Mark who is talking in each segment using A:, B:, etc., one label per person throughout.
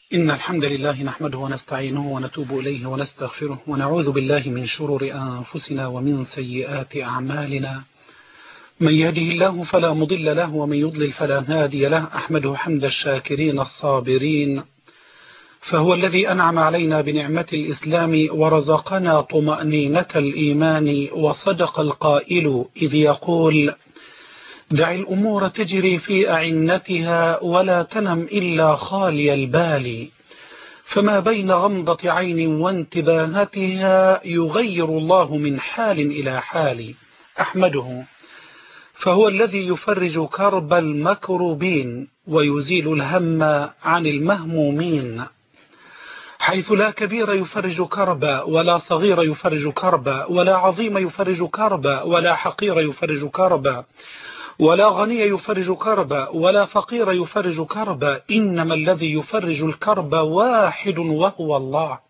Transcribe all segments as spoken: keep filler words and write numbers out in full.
A: إن الحمد لله نحمده ونستعينه ونتوب إليه ونستغفره ونعوذ بالله من شرور أنفسنا ومن سيئات أعمالنا. من يهده الله فلا مضل له ومن يضلل فلا هادي له. أحمده حمد الشاكرين الصابرين، فهو الذي أنعم علينا بنعمة الإسلام ورزقنا طمأنينة الإيمان، وصدق القائل إذ يقول: دع الأمور تجري في أعنتها ولا تنم إلا خالي البال، فما بين غمضة عين وانتباهتها يغير الله من حال إلى حال. أحمده فهو الذي يفرج كرب المكروبين ويزيل الهم عن المهمومين، حيث لا كبير يفرج كربا ولا صغير يفرج كربا ولا عظيم يفرج كربا ولا حقير يفرج كربا ولا غني يفرج كربا ولا فقير يفرج كربا، إنما الذي يفرج الكرب واحد وهو الله.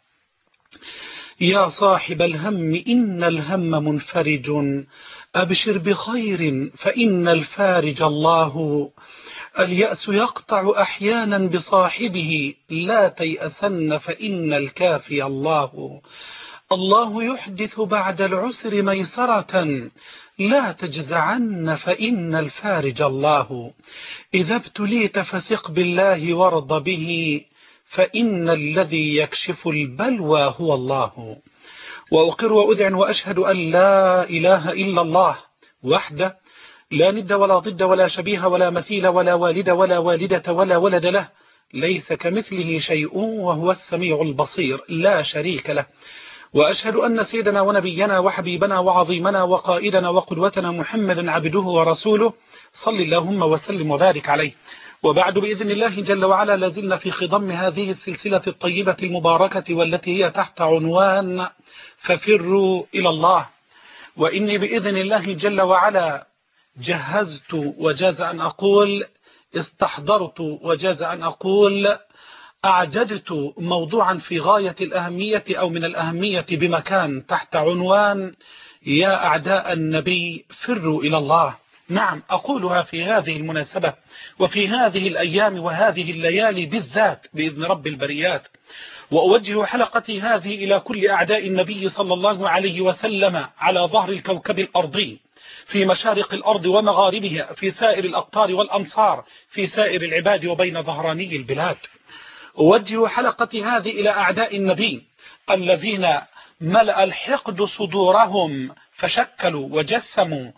A: يا صاحب الهم إن الهم منفرج، أبشر بخير فإن الفارج الله. اليأس يقطع أحيانا بصاحبه، لا تيأسن فإن الكافي الله. الله يحدث بعد العسر ميسرة، لا تجزعن فإن الفارج الله. إذا ابتليت فثق بالله وارض به، فإن الذي يكشف البلوى هو الله. وأقر وأذعن وأشهد أن لا إله إلا الله وحده، لا ند ولا ضد ولا شبيه ولا مثيل ولا والد ولا والدة ولا ولد له، ليس كمثله شيء وهو السميع البصير، لا شريك له. وأشهد أن سيدنا ونبينا وحبيبنا وعظيمنا وقائدنا وقدوتنا محمدا عبده ورسوله، صل اللهم وسلم وبارك عليه. وبعد، بإذن الله جل وعلا لازلنا في خضم هذه السلسلة الطيبة المباركة، والتي هي تحت عنوان ففروا إلى الله. وإني بإذن الله جل وعلا جهزت وجاز أن أقول استحضرت وجاز أن أقول أعددت موضوعا في غاية الأهمية أو من الأهمية بمكان، تحت عنوان يا أعداء النبي فروا إلى الله. نعم، أقولها في هذه المناسبة وفي هذه الأيام وهذه الليالي بالذات بإذن رب البريات، وأوجه حلقتي هذه إلى كل أعداء النبي صلى الله عليه وسلم على ظهر الكوكب الأرضي، في مشارق الأرض ومغاربها، في سائر الأقطار والأمصار، في سائر العباد وبين ظهراني البلاد. أوجه حلقتي هذه إلى أعداء النبي الذين ملأ الحقد صدورهم، فشكلوا وجسموا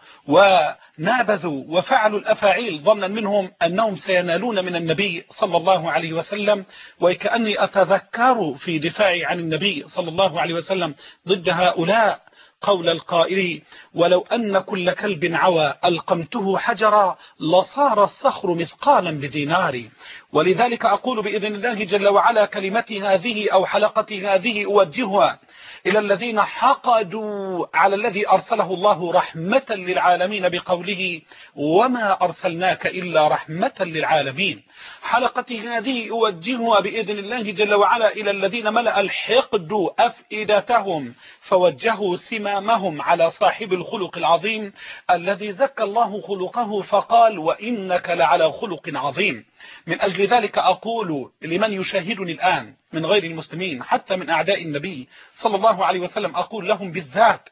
A: ونابذوا وفعلوا الأفاعيل ظنا منهم أنهم سينالون من النبي صلى الله عليه وسلم. وكأني أتذكر في دفاعي عن النبي صلى الله عليه وسلم ضد هؤلاء قول القائل: ولو أن كل كلب عوى ألقمته حجرا لصار الصخر مثقالا بذنار. ولذلك أقول بإذن الله جل وعلا كلمتي هذه أو حلقتي هذه أوجهها إلى الذين حقدوا على الذي أرسله الله رحمة للعالمين بقوله: وما أرسلناك إلا رحمة للعالمين. حلقتي هذه أوجهها بإذن الله جل وعلا إلى الذين ملأ الحقد أفئدتهم، فوجهوا سمامهم على صاحب الخلق العظيم الذي زكى الله خلقه فقال: وإنك لعلى خلق عظيم. من أجل ذلك أقول لمن يشاهدني الآن من غير المسلمين، حتى من أعداء النبي صلى الله عليه وسلم، أقول لهم بالذات: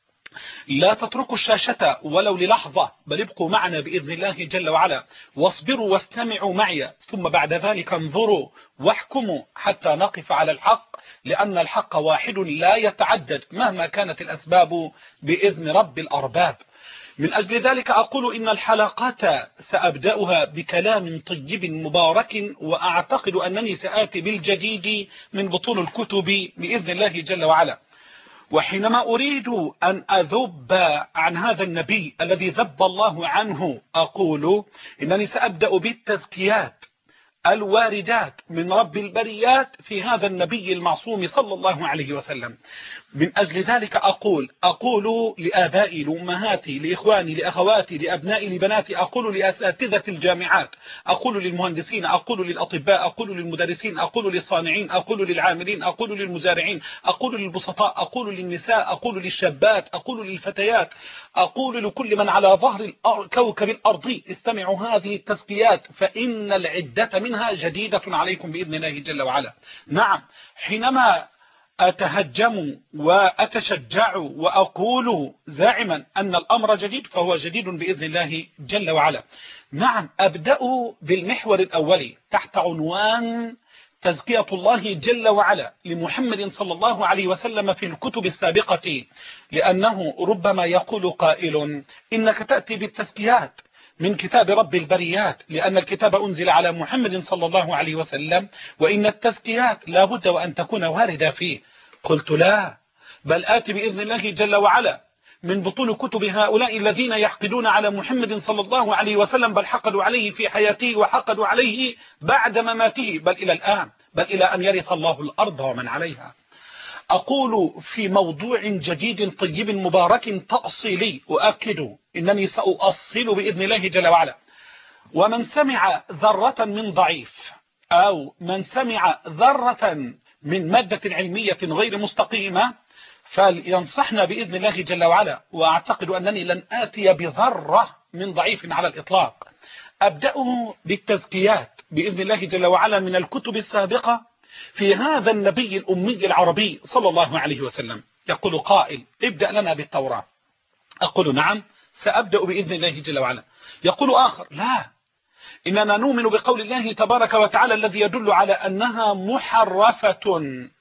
A: لا تتركوا الشاشة ولو للحظة، بل ابقوا معنا بإذن الله جل وعلا، واصبروا واستمعوا معي، ثم بعد ذلك انظروا واحكموا حتى نقف على الحق، لأن الحق واحد لا يتعدد مهما كانت الأسباب بإذن رب الأرباب. من أجل ذلك أقول إن الحلقات سأبدأها بكلام طيب مبارك، وأعتقد أنني سآتي بالجديد من بطون الكتب بإذن الله جل وعلا. وحينما أريد أن أذب عن هذا النبي الذي ذب الله عنه، أقول إنني سأبدأ بالتزكيات الواردات من رب البريات في هذا النبي المعصوم صلى الله عليه وسلم. من أجل ذلك أقول أقول لآبائي، لأمهاتي، لإخواني، لأخواتي، لأبنائي، لبناتي، أقول لأساتذة الجامعات، أقول للمهندسين، أقول للأطباء، أقول للمدرسين، أقول للصانعين، أقول للعاملين، أقول للمزارعين، أقول للبسطاء، أقول للنساء، أقول للشابات، أقول للفتيات، أقول لكل من على ظهر الكوكب الأرضي: استمعوا هذه التزكيات، فإن العدة من منها جديدة عليكم بإذن الله جل وعلا. نعم، حينما أتهجم وأتشجع وأقول زاعما أن الأمر جديد فهو جديد بإذن الله جل وعلا. نعم، أبدأ بالمحور الأول تحت عنوان تزكية الله جل وعلا لمحمد صلى الله عليه وسلم في الكتب السابقة، لأنه ربما يقول قائل إنك تأتي بالتزكيات من كتاب رب البريات، لأن الكتاب أنزل على محمد صلى الله عليه وسلم، وإن التزكيات لا بد وأن تكون واردة فيه. قلت لا، بل آتي بإذن الله جل وعلا من بطون كتب هؤلاء الذين يحقدون على محمد صلى الله عليه وسلم، بل حقدوا عليه في حياته وحقدوا عليه بعد مماته، بل إلى الآن، بل إلى أن يرث الله الأرض ومن عليها. أقول في موضوع جديد طيب مبارك تأصيلي، أؤكد إنني سأؤصل بإذن الله جل وعلا. ومن سمع ذرة من ضعيف أو من سمع ذرة من مادة علمية غير مستقيمة فلينصحنا بإذن الله جل وعلا، وأعتقد أنني لن آتي بذرة من ضعيف على الإطلاق. أبدأ بالتزكيات بإذن الله جل وعلا من الكتب السابقة في هذا النبي الأمي العربي صلى الله عليه وسلم. يقول قائل ابدأ لنا بالتوراة، أقول نعم سأبدأ بإذن الله جل وعلا. يقول آخر لا، إننا نؤمن بقول الله تبارك وتعالى الذي يدل على أنها محرفة.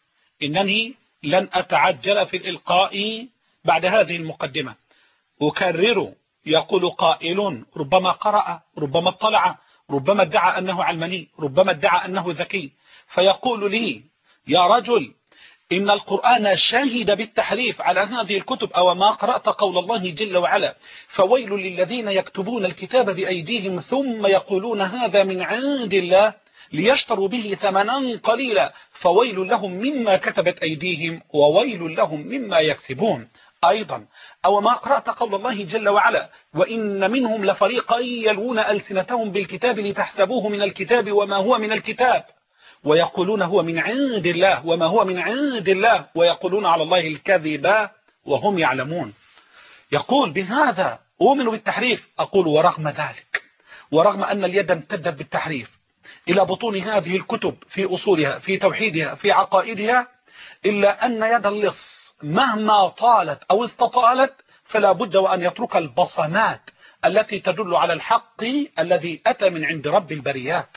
A: إنني لن أتعجل في الإلقاء بعد هذه المقدمة. أكرر، يقول قائل ربما قرأ، ربما اطلع، ربما ادعى أنه علماني، ربما ادعى أنه ذكي، فيقول لي يا رجل إن القرآن شهد بالتحريف على هذه الكتب، أو ما قرأت قول الله جل وعلا فويل للذين يكتبون الكتاب بأيديهم ثم يقولون هذا من عند الله ليشتروا به ثمنا قليلا فويل لهم مما كتبت أيديهم وويل لهم مما يكسبون. أيضا أو ما قرأت قول الله جل وعلا وإن منهم لفريقا يلوون ألسنتهم بالكتاب لتحسبوه من الكتاب وما هو من الكتاب ويقولون هو من عند الله وما هو من عند الله ويقولون على الله الكذب وهم يعلمون. يقول بهذا أؤمن بالتحريف. أقول ورغم ذلك، ورغم أن اليد امتدت بالتحريف إلى بطون هذه الكتب في أصولها في توحيدها في عقائدها، إلا أن يد اللص مهما طالت أو استطالت فلا بد وأن يترك البصمات التي تدل على الحق الذي أتى من عند رب البريات.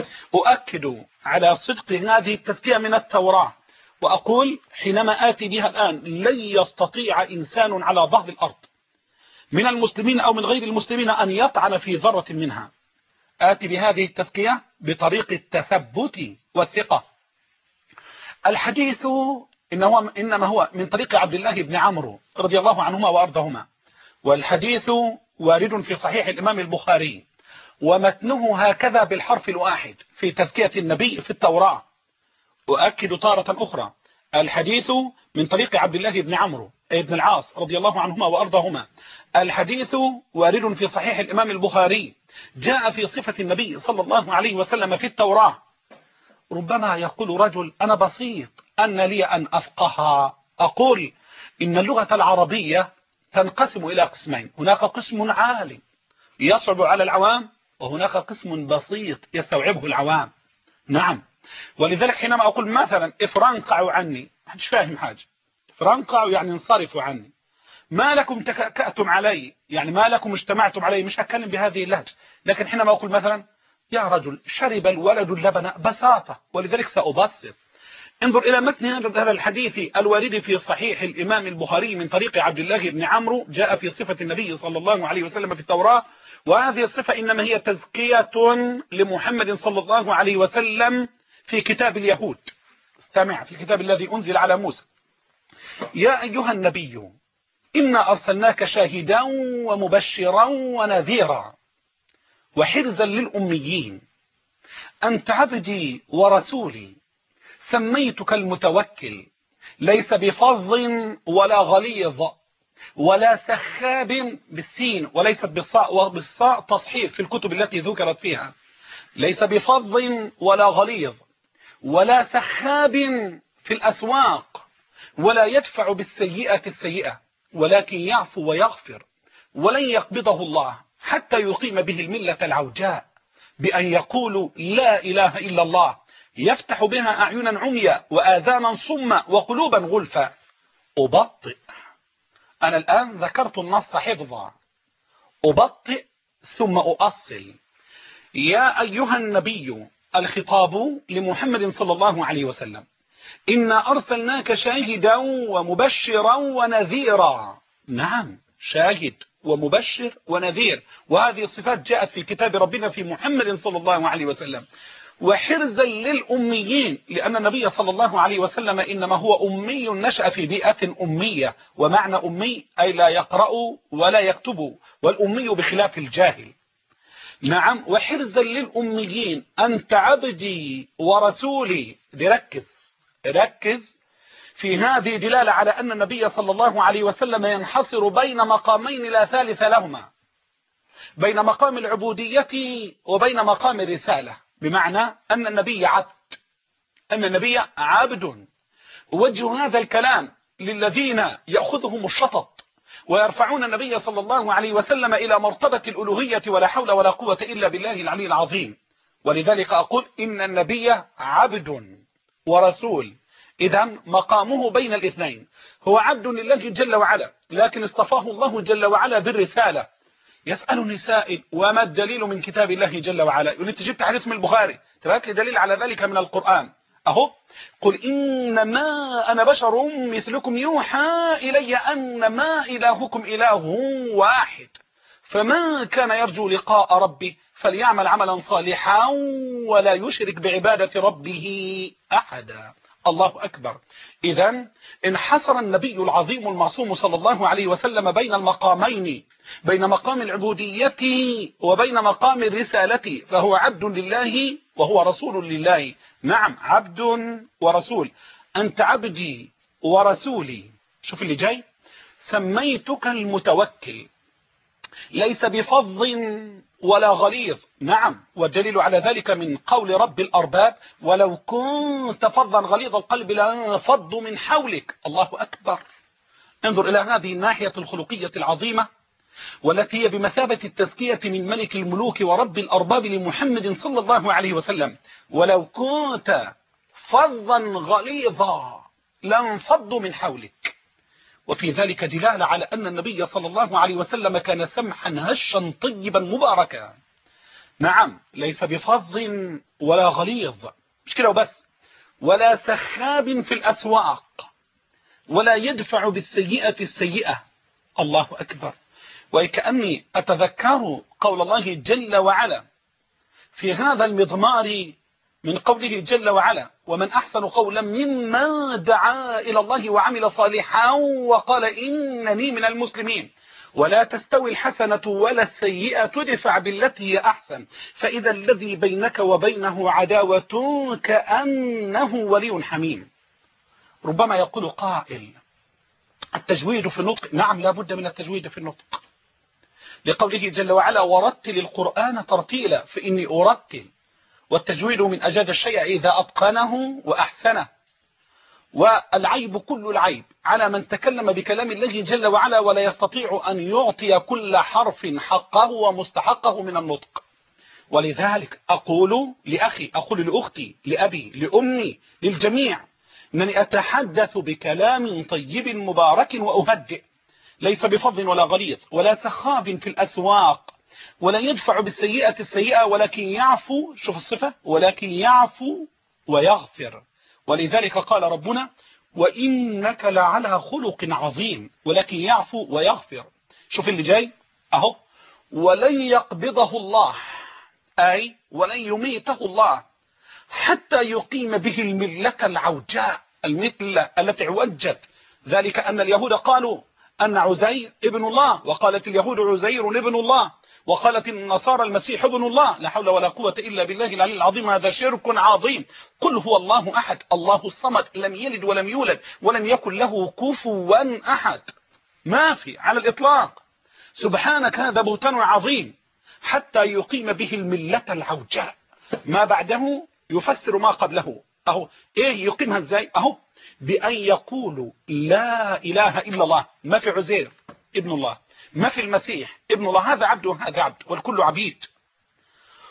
A: أؤكد على صدق هذه التزكية من التوراة، وأقول حينما آتي بها الآن لن يستطيع إنسان على ظهر الأرض من المسلمين أو من غير المسلمين أن يطعن في ذرة منها. آتي بهذه التزكية بطريق التثبت والثقة. الحديث إنه إنما هو من طريق عبد الله بن عمرو رضي الله عنهما وأرضهما، والحديث وارد في صحيح الإمام البخاري، ومتنه هكذا بالحرف الواحد في تزكية النبي في التوراة. أؤكد تارة أخرى الحديث من طريق عبد الله بن عمرو بن العاص رضي الله عنهما وأرضهما. الحديث وارد في صحيح الإمام البخاري، جاء في صفة النبي صلى الله عليه وسلم في التوراة. ربما يقول رجل أنا بسيط أن لي أن أفقه. أقول إن اللغة العربية تنقسم إلى قسمين، هناك قسم عالي يصعب على العوام، وهناك قسم بسيط يستوعبه العوام. نعم، ولذلك حينما أقول مثلا افرنقعوا عني، محدش فاهم حاجة. افرنقعوا يعني انصرفوا عني، ما لكم تكأتم علي، يعني ما لكم اجتمعتم علي، مش هتكلم بهذه اللهجة. لكن حينما أقول مثلا يا رجل شرب الولد اللبن، بساطة، ولذلك سأبسط. انظر إلى متن هذا الحديث الوارد في صحيح الإمام البخاري من طريق عبد الله بن عمرو، جاء في صفة النبي صلى الله عليه وسلم في التوراة، وهذه الصفة إنما هي تزكية لمحمد صلى الله عليه وسلم في كتاب اليهود. استمع، في الكتاب الذي أنزل على موسى: يا أيها النبي إنا أرسلناك شاهدا ومبشرا ونذيرا وحرزا للأميين أنت عبدي ورسولي سميتك المتوكل ليس بفظ ولا غليظ ولا سخاب بالسين وليست بالصاء، وبالصاء تصحيف في الكتب التي ذكرت فيها. ليس بفظ ولا غليظ ولا سخاب في الأسواق، ولا يدفع بالسيئة السيئة، ولكن يعفو ويغفر، ولن يقبضه الله حتى يقيم به الملة العوجاء. بأن يقولوا لا إله إلا الله يفتح بها أعينا عميا وآذانا صما وقلوبا غلفا. أبطئ، أنا الآن ذكرت النص حفظا، أبطئ ثم أؤصل. يا أيها النبي، الخطاب لمحمد صلى الله عليه وسلم، إنا أرسلناك شاهدا ومبشرا ونذيرا. نعم، شاهد ومبشر ونذير، وهذه الصفات جاءت في كتاب ربنا في محمد صلى الله عليه وسلم. وحرزا للأميين، لأن النبي صلى الله عليه وسلم إنما هو أمي نشأ في بيئة أمية، ومعنى أمي أي لا يقرأ ولا يكتب، والأمي بخلاف الجاهل. نعم، وحرزا للأميين أنت عبدي ورسولي. ركز ركز في هذه دلالة على أن النبي صلى الله عليه وسلم ينحصر بين مقامين لا ثالث لهما، بين مقام العبودية وبين مقام الرسالة، بمعنى أن النبي عبد، أن النبي عبد. وجه هذا الكلام للذين يأخذهم الشطط ويرفعون النبي صلى الله عليه وسلم إلى مرتبة الألوهية، ولا حول ولا قوة إلا بالله العلي العظيم. ولذلك أقول إن النبي عبد ورسول، إذا مقامه بين الاثنين، هو عبد لله جل وعلا، لكن اصطفاه الله جل وعلا بالرسالة. يسألني سائل: وما الدليل من كتاب الله جل وعلا؟ يقول: انت جبت حديث من البخاري، تبعت لي دليل على ذلك من القرآن. اهو: قل انما انا بشر مثلكم يوحى الي انما الهكم اله واحد، فمن كان يرجو لقاء ربه فليعمل عملا صالحا ولا يشرك بعبادة ربه احدا. الله أكبر. إذن انحصر النبي العظيم المعصوم صلى الله عليه وسلم بين المقامين، بين مقام العبودية وبين مقام الرسالة، فهو عبد لله وهو رسول لله. نعم، عبد ورسول. أنت عبدي ورسولي. شوف اللي جاي: سميتك المتوكل، ليس بفظ ولا غليظ. نعم، والدليل على ذلك من قول رب الأرباب: ولو كنت فظا غليظ القلب لانفضوا من حولك. الله أكبر. انظر إلى هذه الناحية الخلقية العظيمة، والتي هي بمثابة التزكية من ملك الملوك ورب الأرباب لمحمد صلى الله عليه وسلم: ولو كنت فظا غليظا لانفضوا من حولك. وفي ذلك دلالة على أن النبي صلى الله عليه وسلم كان سمحا هشا طيبا مباركا. نعم، ليس بفظ ولا غليظ، مش كده وبس، ولا سخاب في الأسواق، ولا يدفع بالسيئة السيئة. الله أكبر. وكأني أتذكر قول الله جل وعلا في هذا المضمار من قوله جل وعلا: ومن أحسن قولا ممن دعا إلى الله وعمل صالحا وقال إنني من المسلمين، ولا تستوي الحسنة ولا السيئة تدفع بالتي هي أحسن، فإذا الذي بينك وبينه عداوة كأنه ولي حميم. ربما يقول قائل: التجويد في النطق. نعم، لا بد من التجويد في النطق، لقوله جل وعلا: ورتل القرآن ترتيلا، فإني أرتل. والتجويد من أجاد الشيء إذا أتقنه وأحسنه. والعيب كل العيب على من تكلم بكلام الله جل وعلا ولا يستطيع أن يعطي كل حرف حقه ومستحقه من النطق. ولذلك أقول لأخي، أقول لأختي، لأبي، لأمي، للجميع: أنني أتحدث بكلام طيب مبارك وأهدئ، ليس بفظ ولا غليظ ولا سخاب في الأسواق، ولا يدفع بالسيئة السيئة، ولكن يعفو. شوف الصفة: ولكن يعفو ويغفر. ولذلك قال ربنا: وإنك لعلى خلق عظيم، ولكن يعفو ويغفر. شوف اللي جاي أهو: ولن يقبضه الله، أي ولن يميته الله حتى يقيم به الملة العوجاء، المثلة التي عوجت. ذلك أن اليهود قالوا أن عزير ابن الله، وقالت اليهود عزير ابن الله، وقالت النصارى المسيح ابن الله. لا حول ولا قوة إلا بالله العلي العظيم. هذا شرك عظيم. قل هو الله أحد الله الصمد لم يلد ولم يولد ولم يكن له كفوا أحد. ما في على الإطلاق. سبحانك، هذا بهتان عظيم. حتى يقيم به الملة العوجاء، ما بعده يفسر ما قبله. أهو إيه يقيمها إزاي؟ أهو بأن يقولوا لا إله إلا الله. ما في عزير ابن الله، ما في المسيح ابن الله، هذا عبد وهذا عبد، والكل عبيد.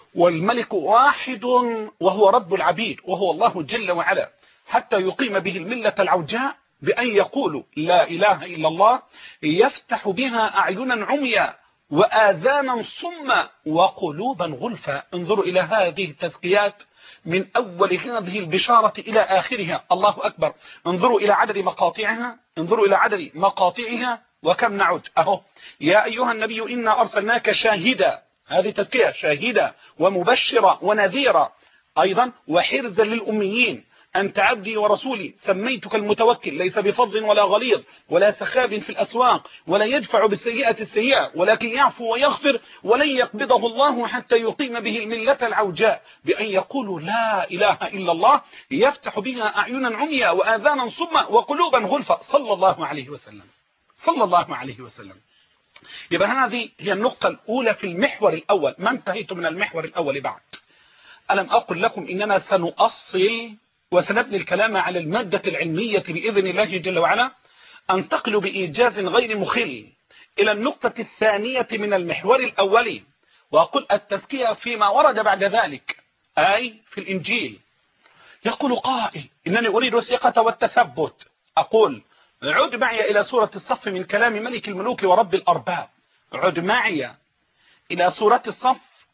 A: والملك واحد وهو رب العبيد وهو الله جل وعلا، حتى يقيم به الملة العوجاء بأن يقولوا لا إله إلا الله يفتح بها أعينا عميا وآذانا صما وقلوبا غلفا. انظروا إلى هذه التزكيات من أول هذه البشارة إلى آخرها. الله أكبر. انظروا إلى عدد مقاطعها، انظروا إلى عدد مقاطعها وكم نعد أهو. يا أيها النبي إنا أرسلناك شاهدا، هذه تزكية، شاهدا ومبشرا ونذيرا، أيضا وحرزا للأميين. أنت عبدي ورسولي سميتك المتوكل، ليس بفظ ولا غليظ ولا سخاب في الأسواق ولا يدفع بالسيئة السيئة ولكن يعفو ويغفر، ولن يقبضه الله حتى يقيم به الملة العوجاء بأن يقولوا لا إله إلا الله يفتح بها أعينا عميا وآذانا صما وقلوبا غلفا. صلى الله عليه وسلم، صلى الله عليه وسلم. يبقى هذه هي النقطة الأولى في المحور الأول. ما انتهيت من المحور الأول بعد. ألم أقل لكم إننا سنؤصل وسنبني الكلام على المادة العلمية بإذن الله جل وعلا؟ أنتقل بإيجاز غير مخل إلى النقطة الثانية من المحور الأولي، وأقول التزكية فيما ورد بعد ذلك، أي في الإنجيل. يقول قائل إنني أريد الثقة والتثبت. أقول عد معي إلى سورة الصف من كلام ملك الملوك ورب الأرباب. عد معي إلى سورة الصف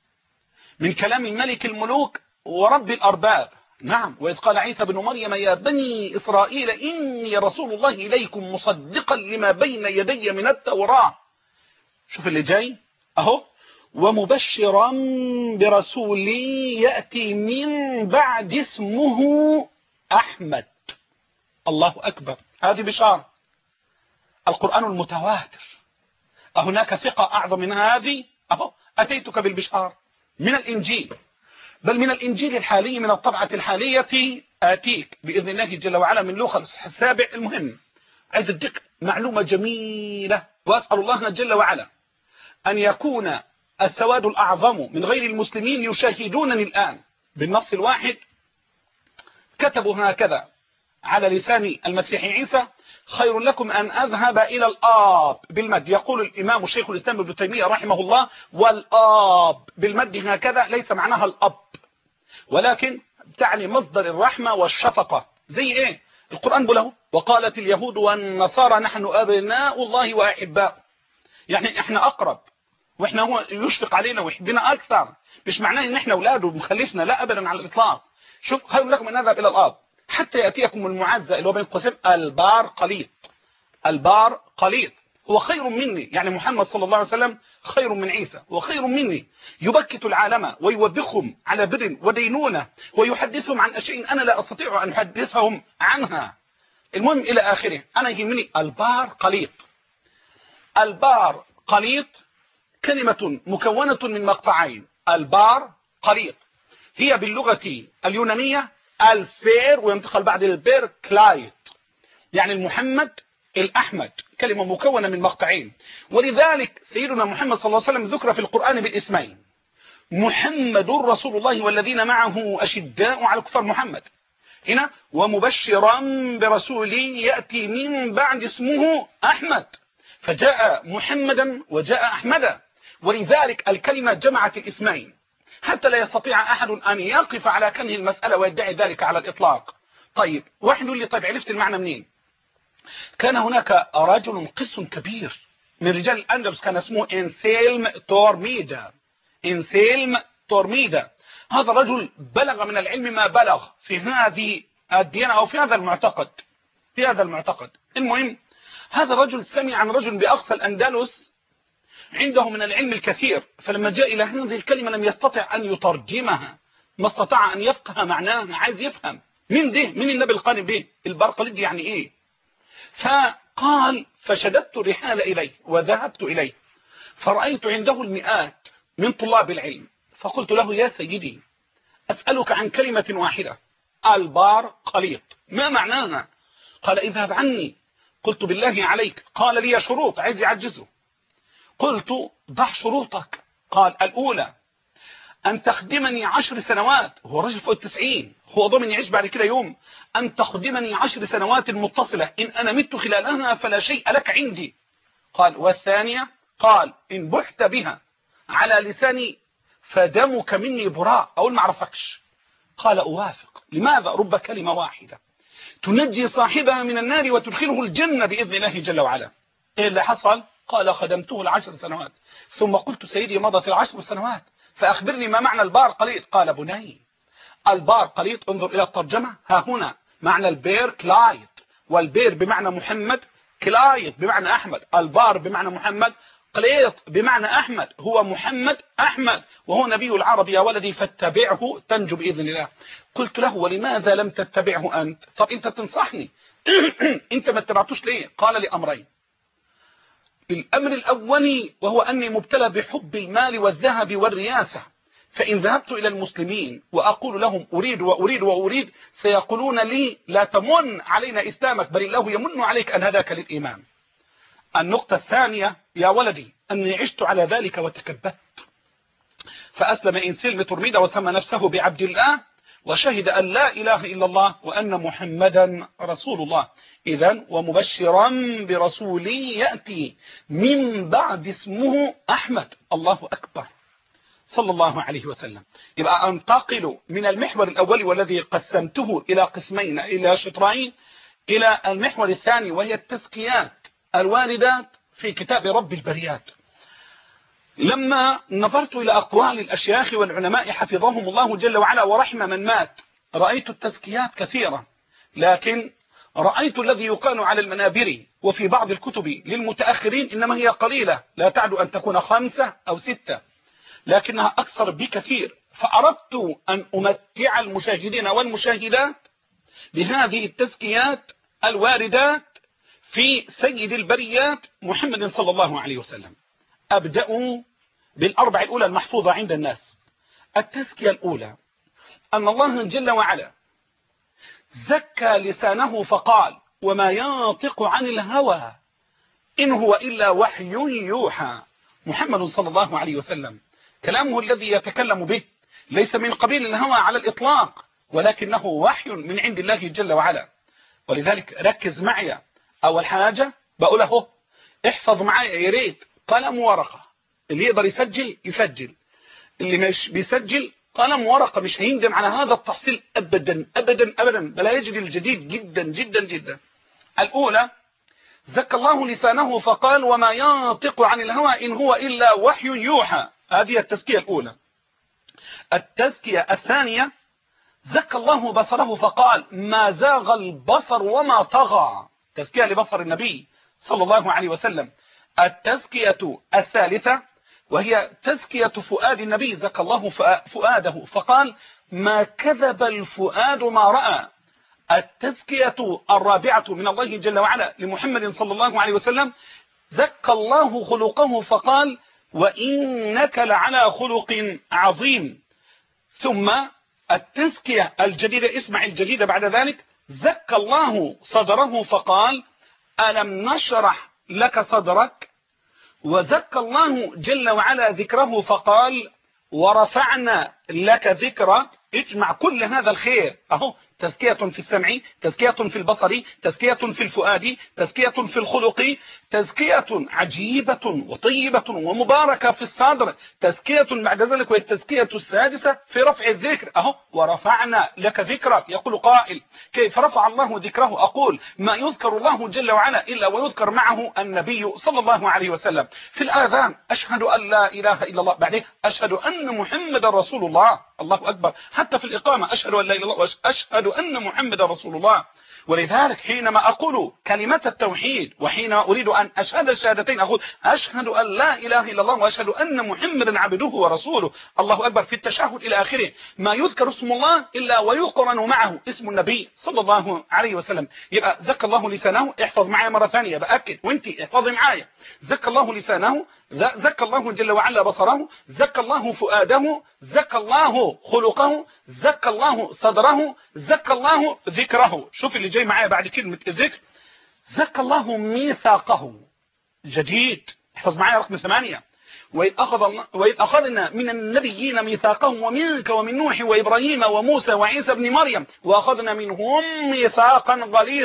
A: من كلام ملك الملوك ورب الأرباب. نعم، وإذ قال عيسى بن مريم يا بني إسرائيل إني رسول الله إليكم مصدقا لما بين يدي من التوراة. شوف اللي جاي أهو، ومبشرا برسول يأتي من بعد اسمه أحمد. الله أكبر، هذه بشارة. القرآن المتواتر، أهناك ثقة أعظم من هذه؟ أهو أتيتك بالبشارة من الإنجيل، بل من الإنجيل الحالي من الطبعة الحالية آتيك بإذن الله جل وعلا من لوقا السابع. المهم عايز أديك معلومة جميلة، وأسأل الله جل وعلا أن يكون السواد الأعظم من غير المسلمين يشاهدونني الآن بالنص الواحد. كتبوا هكذا على لسان المسيح عيسى: خير لكم أن أذهب إلى الآب بالمد. يقول الإمام شيخ الإسلام ابن تيمية رحمه الله: والآب بالمد هكذا ليس معناها الأب، ولكن تعني مصدر الرحمة والشفقة. زي إيه؟ القرآن بله: وقالت اليهود والنصارى نحن أبناء الله وأحباء. يعني إحنا أقرب، وإحنا هو يشفق علينا ويحبنا أكثر. مش معناه إن إحنا أولاده ومخلفنا، لا أبدا على الإطلاق. شوف، خير لكم أن أذهب إلى الآب حتى يأتيكم المعزى اللي هو بين قوسين البار قليط. البار قليط هو خير مني، يعني محمد صلى الله عليه وسلم خير من عيسى وخير مني، يبكت العالم ويوبخهم على بر ودينونة ويحدثهم عن أشياء أنا لا أستطيع أن أحدثهم عنها. المهم إلى آخره. أنا يهمني البار قليط. البار قليط كلمة مكونة من مقطعين. البار قليط هي باللغة اليونانية الفير، وينتقل بعد البير كلايت، يعني المحمد الأحمد، كلمة مكونة من مقطعين. ولذلك سيدنا محمد صلى الله عليه وسلم ذكر في القرآن بالاسمين: محمد رسول الله والذين معه أشداء على الكفار. محمد هنا، ومبشرا برسول يأتي من بعد اسمه أحمد، فجاء محمدا وجاء أحمدا. ولذلك الكلمة جمعت الاسمين حتى لا يستطيع أحد أن يقف على كنه المسألة ويدعي ذلك على الإطلاق. طيب واحد يقول لي: طيب عرفت المعنى منين؟ كان هناك رجل قس كبير من رجال الأندلس كان اسمه إنسيلم تورميدا. إنسيلم تورميدا هذا رجل بلغ من العلم ما بلغ في هذه الديانة أو في هذا المعتقد في هذا المعتقد المهم، هذا الرجل سمع عن رجل بأقصى الأندلس عنده من العلم الكثير، فلما جاء إلى هذه الكلمة لم يستطع أن يترجمها، ما استطاع أن يفقه معناها. عايز يفهم من ده، من النبي القانب ده البرقليد يعني إيه. فقال: فشددت الرحال إليه وذهبت إليه، فرأيت عنده المئات من طلاب العلم، فقلت له: يا سيدي أسألك عن كلمة واحدة، البار قليط، ما معناها؟ قال: اذهب عني. قلت: بالله عليك. قال: لي شروط، عايز يعجزه. قلت: ضع شروطك. قال: الأولى أن تخدمني عشر سنوات. هو رجل فوق التسعين، هو ضمن يعيش بعد كده يوم. أن تخدمني عشر سنوات متصلة، إن أنا مت خلالها فلا شيء لك عندي. قال: والثانية؟ قال: إن بحت بها على لساني فدمك مني براء، أقول ما أعرفكش. قال أوافق. لماذا؟ رب كلمة واحدة تنجي صاحبها من النار وتدخله الجنة بإذن الله جل وعلا. إيه اللي حصل؟ قال خدمته العشر سنوات، ثم قلت سيدي مضت العشر سنوات فأخبرني ما معنى البار قليط. قال بني البار قليط، انظر إلى الترجمة ها هنا، معنى البير كلايط، والبير بمعنى محمد، كلايط بمعنى أحمد. البار بمعنى محمد، قليط بمعنى أحمد، هو محمد أحمد وهو نبي العرب يا ولدي، فاتبعه تنجو بإذن الله. قلت له ولماذا لم تتبعه أنت؟ طب أنت تنصحني أنت ما اتبعتوش ليه؟ قال لأمرين. الأمر الأولي وهو أني مبتلى بحب المال والذهب والرياسة، فإن ذهبت إلى المسلمين وأقول لهم أريد وأريد وأريد سيقولون لي لا تمن علينا إسلامك، بل الله يمن عليك أن هداك للإيمان. النقطة الثانية يا ولدي أني عشت على ذلك وتكبت، فأسلم إنسيل مترميدة وسمى نفسه بعبد الله وشهد أن لا إله إلا الله وأن محمدا رسول الله. إذن ومبشرا برسول يأتي من بعد اسمه أحمد. الله أكبر صلى الله عليه وسلم. يبقى أنتقل من المحور الأول والذي قسمته إلى قسمين إلى شطرين إلى المحور الثاني وهي التزكيات الواردات في كتاب رب البريات. لما نظرت إلى أقوال الأشياخ والعلماء حفظهم الله جل وعلا ورحم من مات، رأيت التزكيات كثيرة، لكن رأيت الذي يقال على المنابر وفي بعض الكتب للمتأخرين إنما هي قليلة لا تعد أن تكون خمسة أو ستة، لكنها أكثر بكثير. فأردت أن أمتع المشاهدين والمشاهدات بهذه التزكيات الواردات في سيد البريات محمد صلى الله عليه وسلم. أبدأ بالأربع الأولى المحفوظة عند الناس. التزكية الأولى أن الله جل وعلا زكى لسانه فقال وما ينطق عن الهوى إن هو إلا وحي يوحى. محمد صلى الله عليه وسلم كلامه الذي يتكلم به ليس من قبيل الهوى على الإطلاق، ولكنه وحي من عند الله جل وعلا. ولذلك ركز معي، أول حاجة بقوله احفظ معي يا ريت قلم ورقة، اللي يقدر يسجل يسجل، اللي مش بيسجل قلم ورقة مش هيندم على هذا التحصيل أبدا أبدا أبدا، بل يجري الجديد جدا جدا جدا. الأولى زكى الله لسانه فقال وما ينطق عن الهوى إن هو إلا وحي يوحى. هذه التزكية الأولى. التزكية الثانية زكى الله بصره فقال ما زاغ البصر وما طغى. تزكية لبصر النبي صلى الله عليه وسلم. التزكية الثالثة وهي تزكية فؤاد النبي، زكى الله فؤاده فقال ما كذب الفؤاد ما رأى. التزكية الرابعة من الله جل وعلا لمحمد صلى الله عليه وسلم زكى الله خلقه فقال وإنك لعلى خلق عظيم. ثم التزكية الجديدة، اسمع الجديدة بعد ذلك، زكى الله صدره فقال ألم نشرح لك صدرك. وزكى الله جل وعلا ذكره فقال ورفعنا لك ذكرك. اجمع كل هذا الخير اهو، تزكية في السمع، تزكية في البصر، تزكية في الفؤاد، تزكية في الخلق، تزكية عجيبة وطيبة ومباركة في الصدر، تزكية بعد ذلك وهي التزكية السادسة في رفع الذكر اهو ورفعنا لك ذكرك. يقول قائل كيف رفع الله ذكره؟ أقول ما يذكر الله جل وعلا إلا ويذكر معه النبي صلى الله عليه وسلم. في الآذان أشهد أن لا إله إلا الله، بعدين أشهد أن محمد رسول الله. الله أكبر. حتى في الإقامة أشهد أن لا إله إلا الله وأشهد أن محمد رسول الله. ولذلك حينما أقول كلمة التوحيد وحين أريد أن أشهد الشهادتين أقول أشهد أن لا إله إلا الله وأشهد أن محمدا عبده ورسوله. الله أكبر. في التشهد إلى آخره ما يذكر اسم الله إلا ويقرن معه اسم النبي صلى الله عليه وسلم. يبقى زكى الله لسانه، احفظ معايا مرة ثانية بأكد وانت احفظي معايا. زكى الله لسانه، زكى الله جل وعلا بصره، زكى الله فؤاده، زكى الله خلقه، زكى الله صدره، زكى الله ذكره. شوف اللي جاي معايا بعد كلمة الذكر، زكى الله ميثاقه. جديد، احفظ معايا رقم ثمانية. وإذ أخذ وإذ أخذنا من النبيين ميثاقهم ومنك ومن نوح وإبراهيم وموسى وعيسى بن مريم وأخذنا منهم ميثاقا غليظا.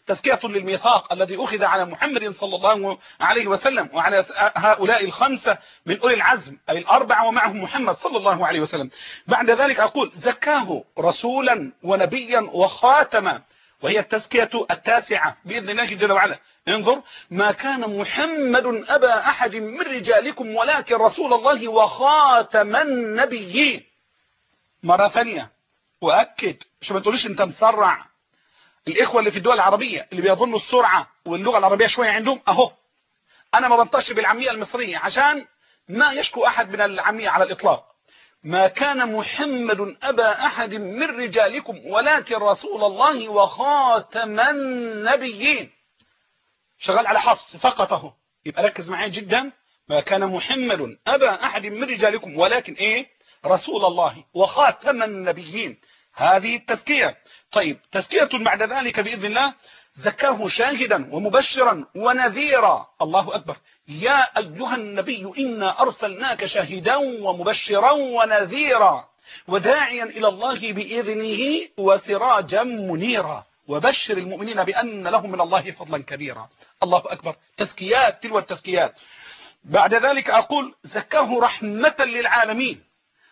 A: تزكية للميثاق الذي أخذ على محمد صلى الله عليه وسلم وعلى هؤلاء الخمسة من أولي العزم أي الأربعة ومعهم محمد صلى الله عليه وسلم. بعد ذلك أقول زكاه رسولا ونبيا وخاتما، وهي التزكية التاسعة بإذن الله جل وعلا. انظر: ما كان محمد أبا أحد من رجالكم ولكن رسول الله وخاتم النبيين. مرة ثانية وأكد، شو ما تقوليش أنت مسرع. الإخوة اللي في الدول العربية اللي بيظنوا السرعة واللغة العربية شوية عندهم، أهو أنا ما بنطقش بالعامية المصرية عشان ما يشكو أحد من العامية على الإطلاق. ما كان محمد أبا أحد من رجالكم ولكن رسول الله وخاتم النبيين. شغال على حفص فقط اهو، يبقى ركز معي جدا. ما كان محمد أبا أحد من رجالكم ولكن إيه؟ رسول الله وخاتم النبيين. هذه التزكية. طيب تزكية بعد ذلك بإذن الله: زكاه شاهدا ومبشرا ونذيرا. الله أكبر. يا أيها النبي إنا أرسلناك شاهدا ومبشرا ونذيرا وداعيا إلى الله بإذنه وسراجا منيرا وبشر المؤمنين بأن لهم من الله فضلا كبيرا. الله أكبر. تزكيات تلو التزكيات. بعد ذلك أقول زكاه رحمة للعالمين.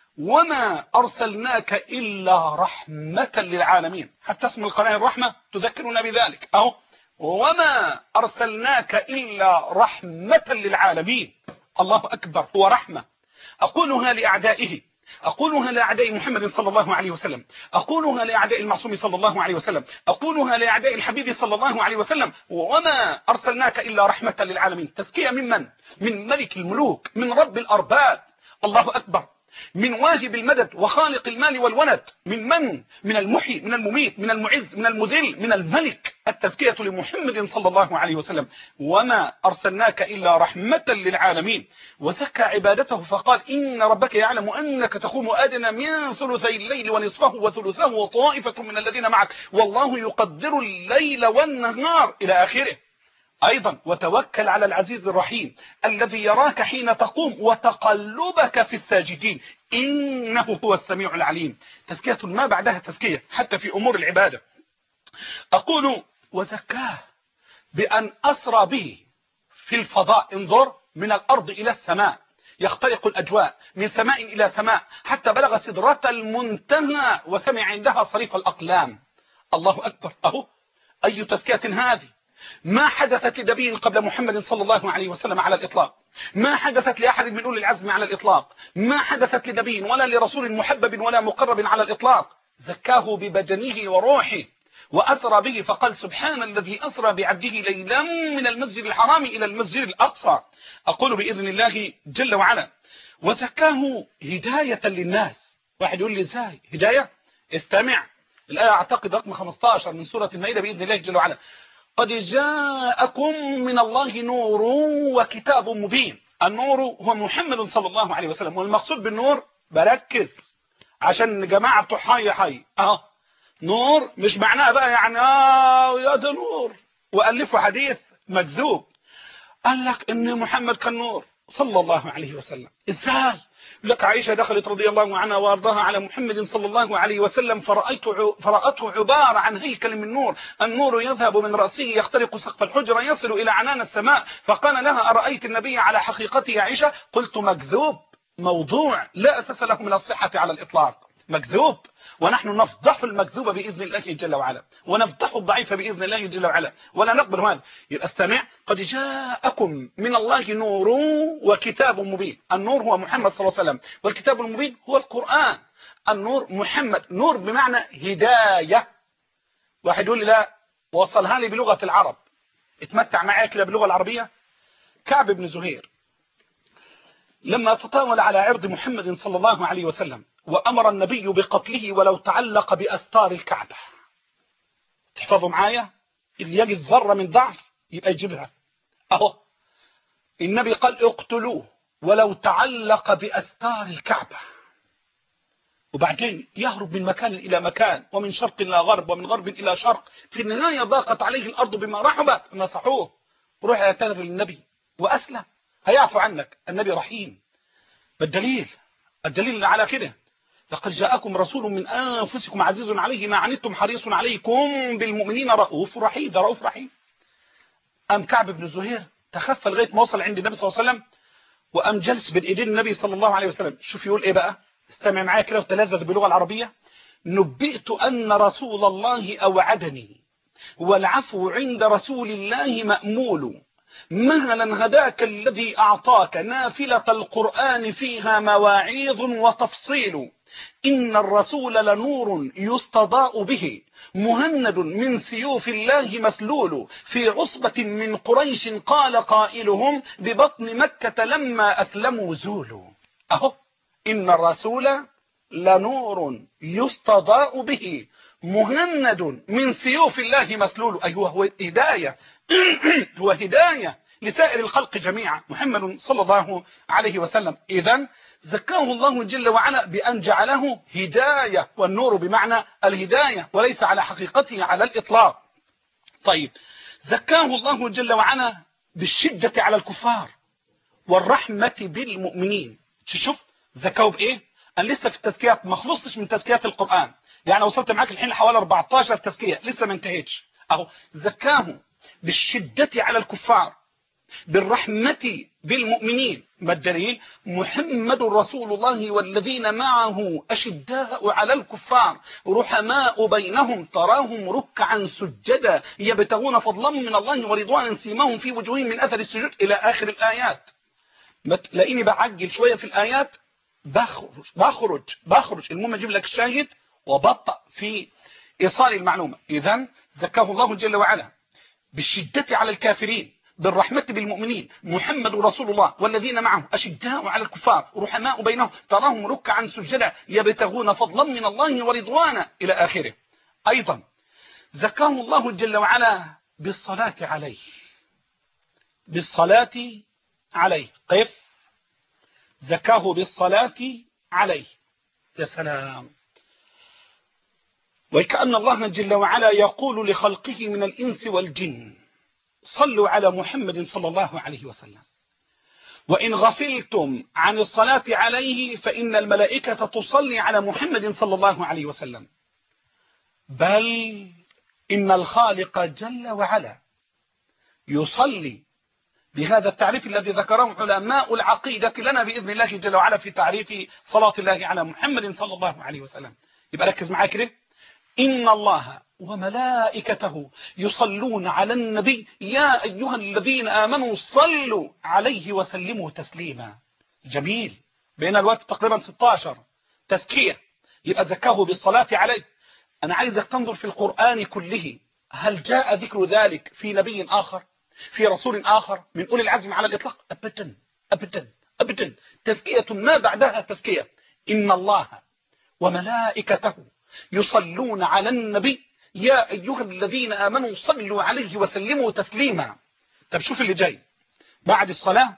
A: وما أرسلناك إلا رحمة للعالمين. حتى اسم القناة الرحمة تذكرنا بذلك أهو: وما أرسلناك إلا رحمة للعالمين. الله أكبر. هو رحمة. أقولها لأعدائه، أقولها لأعداء محمد صلى الله عليه وسلم، أقولها لأعداء المعصوم صلى الله عليه وسلم، أقولها لأعداء الحبيب صلى الله عليه وسلم: وما أرسلناك إلا رحمة للعالمين. تزكية من من؟ من ملك الملوك، من رب الأرباب. الله أكبر. من واجب المدد وخالق المال والولد. من من؟ من المحيي، من المميت، من المعز، من المذل، من الملك. التزكية لمحمد صلى الله عليه وسلم: وما أرسلناك إلا رحمة للعالمين. وزكى عبادته فقال: إن ربك يعلم أنك تقوم أدنى من ثلثي الليل ونصفه وثلثه وطائفة من الذين معك والله يقدر الليل والنهار إلى آخره. أيضا: وتوكل على العزيز الرحيم الذي يراك حين تقوم وتقلبك في الساجدين إنه هو السميع العليم. تزكية ما بعدها تزكية حتى في أمور العبادة. أقول: وزكاه بأن أسرى به في الفضاء. انظر: من الأرض إلى السماء، يخترق الأجواء من سماء إلى سماء حتى بلغ سدرة المنتهى وسمع عندها صريف الأقلام. الله أكبر. أهو أي تزكية هذه! ما حدثت لنبي قبل محمد صلى الله عليه وسلم على الإطلاق، ما حدثت لأحد من أولي العزم على الإطلاق، ما حدثت لنبي ولا لرسول محبب ولا مقرب على الإطلاق. زكاه ببدنه وروحه وأسرى به فقال: سبحان الذي أسرى بعبده ليلا من المسجد الحرام إلى المسجد الأقصى. أقول بإذن الله جل وعلا: وزكاه هداية للناس. واحد يقول لي ازاي هداية؟ استمع الآية أعتقد رقم خمسة عشر من سورة المائدة بإذن الله جل وعلا: قد جاءكم من الله نور وكتاب مبين. النور هو محمد صلى الله عليه وسلم. والمقصود بالنور، بركز عشان جماعة بتوع حي حي اه نور مش معناه بقى يعني اه يا ده نور وألفوا حديث مكذوب. قال لك ان محمد كان نور صلى الله عليه وسلم. ازاي؟ لك عائشة دخلت رضي الله عنها وارضاها على محمد صلى الله عليه وسلم فرأيته فرأته عبارة عن هيكل من نور، النور يذهب من رأسه يخترق سقف الحجرة يصل إلى عنان السماء. فقال لها: أرأيت النبي على حقيقته يا عائشة؟ قلت: مكذوب، موضوع لا أساس له من الصحة على الإطلاق، مكذوب. ونحن نفضح المكذوب بإذن الله جل وعلا، ونفضح الضعيف بإذن الله جل وعلا، ولا نقبل هذا. يبقى استمع: قد جاءكم من الله نور وكتاب مبين. النور هو محمد صلى الله عليه وسلم، والكتاب المبين هو القرآن. النور محمد، نور بمعنى هداية. واحد يقول لي: لا وصلها لي بلغة العرب. اتمتع معايا كده باللغة العربية. كعب بن زهير لما تطاول على عرض محمد صلى الله عليه وسلم وأمر النبي بقتله ولو تعلق بأستار الكعبة. تحفظوا معايا، اللي يجد ذرة من ضعف يبقى يجيبها. أهو النبي قال: اقتلوه ولو تعلق بأستار الكعبة. وبعدين يهرب من مكان إلى مكان، ومن شرق إلى غرب، ومن غرب إلى شرق. في النهاية ضاقت عليه الأرض بما رحبت نصحوه وروح يعتذر للنبي وأسلم. هيعفو عنك، النبي رحيم. بالدليل الدليل على كده لقد جاءكم رسول من أنفسكم عزيز عليه ما عنتم حريص عليكم بالمؤمنين رؤوف رحيم. ده رؤوف رحيم. أم كعب بن زهير تخفى لغاية ما وصل عند النبي صلى الله عليه وسلم، وأم جلس بين إيدين النبي صلى الله عليه وسلم. شوف يقول إيه بقى، استمع معايا كده وتلذذ باللغة العربية. نبئت أن رسول الله أوعدني والعفو عند رسول الله مأمول، مهلا هداك الذي أعطاك نافلة القرآن فيها مواعيظ وتفصيل، إن الرسول لنور يستضاء به مهند من سيوف الله مسلول، في عصبة من قريش قال قائلهم ببطن مكة لما أسلموا زولوا. أهو إن الرسول لنور يستضاء به مهند من سيوف الله مسلول. أيوه هو هداية هو هداية لسائر الخلق جميعا محمد صلى الله عليه وسلم. إذن زكاه الله جل وعلا بأن جعله هداية، والنور بمعنى الهداية وليس على حقيقته على الإطلاق. طيب زكاه الله جل وعلا بالشدة على الكفار والرحمة بالمؤمنين. شوف زكاه بإيه؟ أنا لسه في التزكيات ما خلصتش من تزكيات القرآن، يعني وصلت معاك الحين حوالي أربعتاشر تزكية لسه ما انتهيتش. أهو زكاه بالشدة على الكفار بالرحمة بالمؤمنين. ما الدليل؟ محمد رسول الله والذين معه أشداء على الكفار رحماء بينهم تراهم ركعا سجدا يبتغون فضلا من الله ورضوانا سيماهم في وجوههم من أثر السجود إلى آخر الآيات. لاني بعجل شوية في الآيات بخرج بخرج بخرج المهم اجيب لك الشاهد وبطأ في إيصال المعلومة. إذن زكاه الله جل وعلا بالشدة على الكافرين بالرحمة بالمؤمنين محمد رسول الله والذين معه أشداء على الكفار رحماء بينهم تراهم ركعا سجدا يبتغون فضلا من الله ورضوانا إلى آخره. أيضا زكاه الله جل وعلا بالصلاة عليه بالصلاة عليه قف زكاه بالصلاة عليه. يا سلام. وكأن الله جل وعلا يقول لخلقه من الإنس والجن صلوا على محمد صلى الله عليه وسلم، وإن غفلتم عن الصلاة عليه فإن الملائكة تصلي على محمد صلى الله عليه وسلم، بل إن الخالق جل وعلا يصلي بهذا التعريف الذي ذكره علماء العقيدة لنا بإذن الله جل وعلا في تعريف صلاة الله على محمد صلى الله عليه وسلم. يبقى ركز معايا كده، إن الله وملائكته يصلون على النبي يا أيها الذين آمنوا صلوا عليه وسلموا تسليما. جميل. بين الوقت تقريبا ستاشر تزكية. يبقى زكاه بالصلاة عليه. أنا عايزك تنظر في القرآن كله، هل جاء ذكر ذلك في نبي آخر في رسول آخر من أولي العزم على الإطلاق؟ أبدا أبدا أبدا. تزكية ما بعدها تزكية. إن الله وملائكته يصلون على النبي يا أيها الذين آمنوا صلوا عليه وسلموا تسليما. طب شوف اللي جاي بعد الصلاة،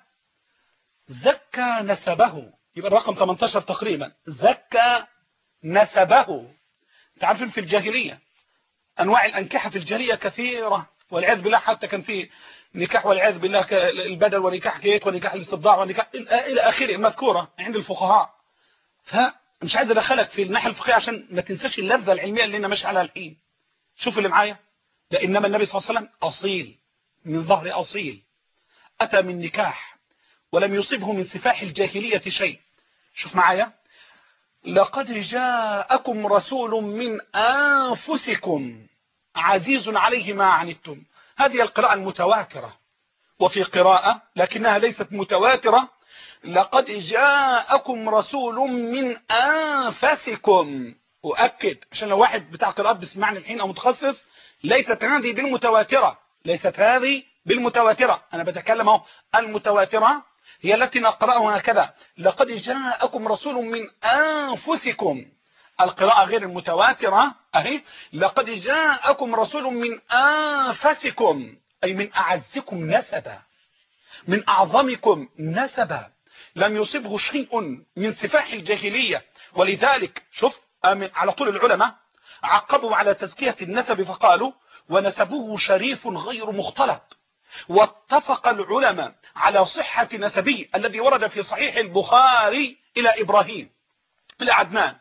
A: زكى نسبه. يبقى الرقم ثمانية عشر تقريبا. زكى نسبه. تعرفين في الجاهلية أنواع الأنكحة في الجاهلية كثيرة والعياذ بالله، حتى كان في نكاح والعياذ بالله البدل ونكاح كيت ونكاح الاستبضاع ونكاح إلى آخره مذكورة عند الفقهاء. فمش عايز أدخلك في الناحية الفقهية عشان ما تنساش اللذة العلمية اللي أنا ماشي عليها الحين. شوف اللي معايا، لإنما النبي صلى الله عليه وسلم أصيل من ظهر أصيل، أتى من نكاح ولم يصبه من سفاح الجاهلية شيء. شوف معايا، لقد جاءكم رسول من أنفسكم عزيز عليه ما عنتم. هذه القراءة المتواترة، وفي قراءة لكنها ليست متواترة لقد جاءكم رسول من أنفسكم. أؤكد عشان لو واحد بتاع قراءات بيسمعني الحين أو متخصص، ليست هذه بالمتواترة، ليست هذه بالمتواترة. أنا بتكلم اهو، المتواترة هي التي نقرأها هكذا لقد جاءكم رسول من أنفسكم. القراءة غير المتواترة أهي لقد جاءكم رسول من أنفسكم، أي من أعزكم نسبا من أعظمكم نسبا، لم يصبه شيء من سفاح الجاهلية. ولذلك شوف على طول العلماء عقبوا على تزكية النسب فقالوا ونسبه شريف غير مختلط. واتفق العلماء على صحة نسبه الذي ورد في صحيح البخاري إلى إبراهيم إلى عدنان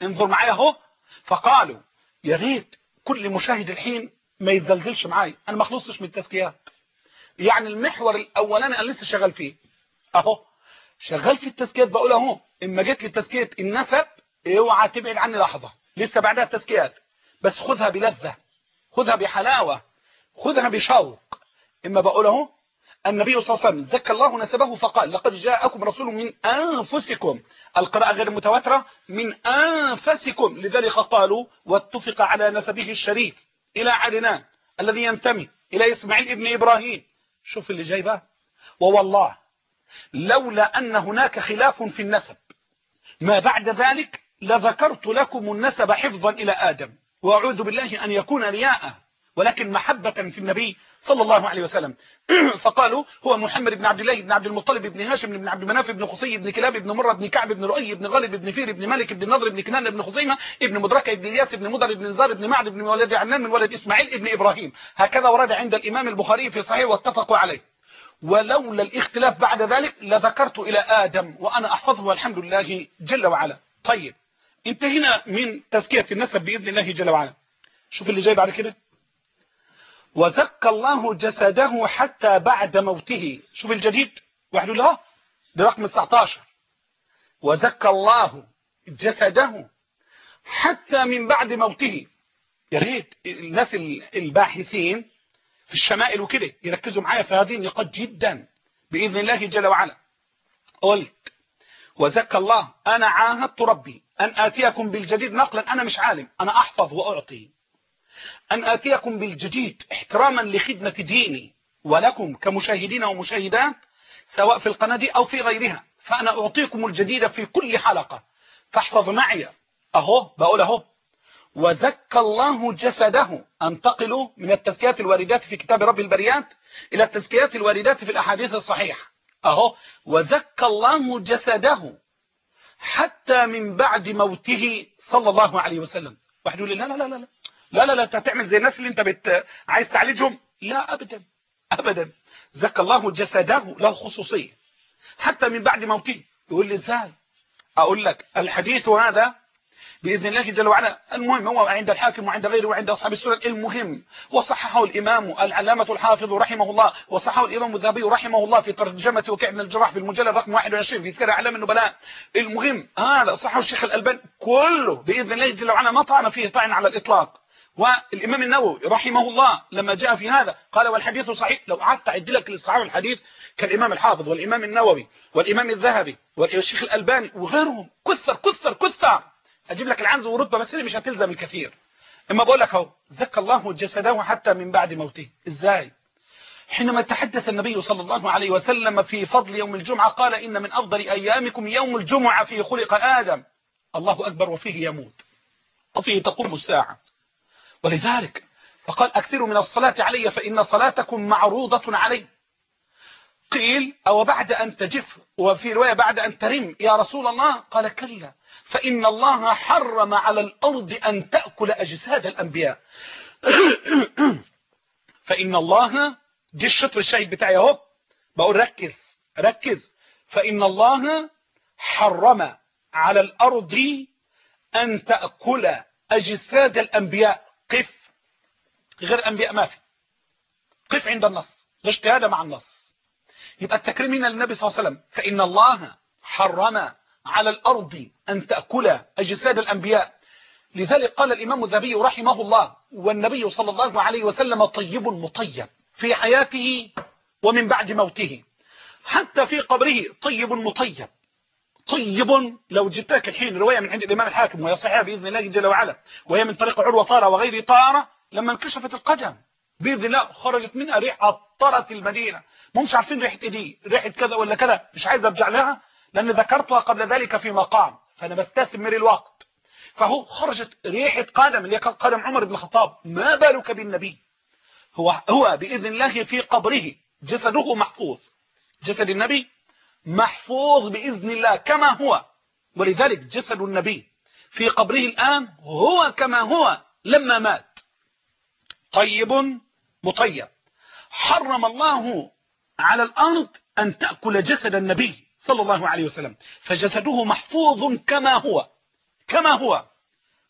A: انظر معايا اهو. فقالوا يا ريت كل مشاهد الحين ما يزلزلش معايا، انا ما خلصتش من التزكيات. يعني المحور الاولاني انا لسه شغال فيه اهو، شغال في التزكيات. بقول اهو اما جيت لتزكيه النسب اوعى تبعد عني لحظه، لسه بعدها التزكيات، بس خذها بلذه، خذها بحلاوه، خذها بشوق. اما بقول اهو النبي صلى الله عليه وسلم زكى الله نسبه فقال لقد جاءكم رسول من انفسكم، القراءه غير المتواتره من انفسكم، لذلك قالوا واتفق على نسبه الشريف الى عدنان الذي ينتمي الى اسماعيل ابن ابراهيم. شوف اللي جاي بقى، ووالله لولا ان هناك خلاف في النسب ما بعد ذلك لذكرت لكم النسب حفظا الى ادم، واعوذ بالله ان يكون رياء، ولكن محبة في النبي صلى الله عليه وسلم. فقالوا هو محمد بن عبد الله بن عبد المطلب بن هاشم بن عبد مناف بن قصي بن كلاب بن مرة بن كعب بن رؤي بن غالب بن فير بن مالك بن نضر بن كنان بن خزيمة بن مدركة بن الياس بن مضر بن نزار بن معد بن ولد عنان من ولد اسماعيل ابن ابراهيم. هكذا ورد عند الامام البخاري في صحيح واتفقوا عليه. ولولا الاختلاف بعد ذلك لذكرت الى ادم وانا احفظه والحمد لله جل وعلا. طيب انتهينا من تزكية النسب باذن الله جل وعلا. شوف اللي جاي بعد كده، وزكى الله جسده حتى بعد موته. شوف الجديد واحد له برقم تسعتاشر، وزكى الله جسده حتى من بعد موته. يا ريت الناس الباحثين في الشمائل وكده يركزوا معايا في هذه النقاط جدا باذن الله جل وعلا. قلت وزكى الله، انا عاهدت ربي ان اتيكم بالجديد نقلا، انا مش عالم، انا احفظ واعطي، أن آتيكم بالجديد احتراما لخدمة ديني ولكم كمشاهدين ومشاهدات سواء في القناة دي أو في غيرها، فأنا أعطيكم الجديد في كل حلقة، فاحفظ معي أهو. بقول أهو وزكى الله جسده، انتقلوا من التزكيات الواردات في كتاب رب البريات إلى التزكيات الواردات في الأحاديث الصحيحة أهو. وزكى الله جسده حتى من بعد موته صلى الله عليه وسلم. واحد يقول لي لا لا لا لا لا لا لا انت هتعمل زي الناس اللي انت بت... عايز تعالجهم. لا ابدا ابدا، زكى الله جسده له خصوصيه حتى من بعد موته. يقول لي ازاي؟ اقول لك الحديث هذا باذن الله جل وعلا، المهم هو عند الحاكم وعند غيره وعند اصحاب السنن، المهم وصححه الامام العلامه الحافظ رحمه الله، وصححه الامام الذهبي رحمه الله في ترجمه وكيع بن الجراح في المجلد رقم واحد وعشرين في سير اعلام النبلاء. المهم هذا آه صححه الشيخ الالباني، كله باذن الله جل وعلا ما طعن فيه طعن على الاطلاق. والامام النووي رحمه الله لما جاء في هذا قال والحديث صحيح. لو قعدت اعد لك للصحابه الحديث كالامام الحافظ والامام النووي والامام الذهبي والشيخ الالباني وغيرهم كثر كثر كثر، اجيب لك العنز ورتبه بس مش هتلزم الكثير. اما بقول لك اهو زكى الله جسده حتى من بعد موته. ازاي؟ حينما تحدث النبي صلى الله عليه وسلم في فضل يوم الجمعه قال ان من افضل ايامكم يوم الجمعه فيه خلق ادم، الله اكبر، وفيه يموت وفيه تقوم الساعه. ولذلك فقال اكثروا من الصلاه علي فان صلاتكم معروضه علي. قيل او بعد ان تجف، وفي روايه بعد ان ترم يا رسول الله، قال كلا فإن الله حرم على الأرض أن تأكل أجساد الأنبياء. فإن الله، دي الشطر الشهيد بتاعي اهو، بقول ركز ركز، فإن الله حرم على الأرض أن تأكل أجساد الأنبياء. قف، غير أنبياء ما في، قف عند النص، ده اجتهاد مع النص. يبقى التكريم هنا للنبي صلى الله عليه وسلم، فإن الله حرم على الأرض أن تأكل أجساد الأنبياء. لذلك قال الإمام الذهبي رحمه الله والنبي صلى الله عليه وسلم طيب مطيب في حياته ومن بعد موته، حتى في قبره طيب مطيب. طيب لو جبتك الحين رواية من عند الإمام الحاكم وهي صحيحة بإذن الله جل وعلا، وهي من طريق عروة طارة وغير طارة، لما انكشفت القدم بإذن الله خرجت منها ريحة عطرت المدينة، مش عارفين ريحة ايه دي، ريحة كذا ولا كذا، مش عايز ارجع لها لأن ذكرتها قبل ذلك في مقام، فأنا بستثمر الوقت. فهو خرجت ريحة قدم اللي قدم عمر بن الخطاب، ما بالك بالنبي؟ هو هو بإذن الله في قبره جسده محفوظ، جسد النبي محفوظ بإذن الله كما هو. ولذلك جسد النبي في قبره الآن هو كما هو لما مات، طيب مطيب. حرم الله على الأرض أن تأكل جسد النبي صلى الله عليه وسلم، فجسده محفوظ كما هو كما هو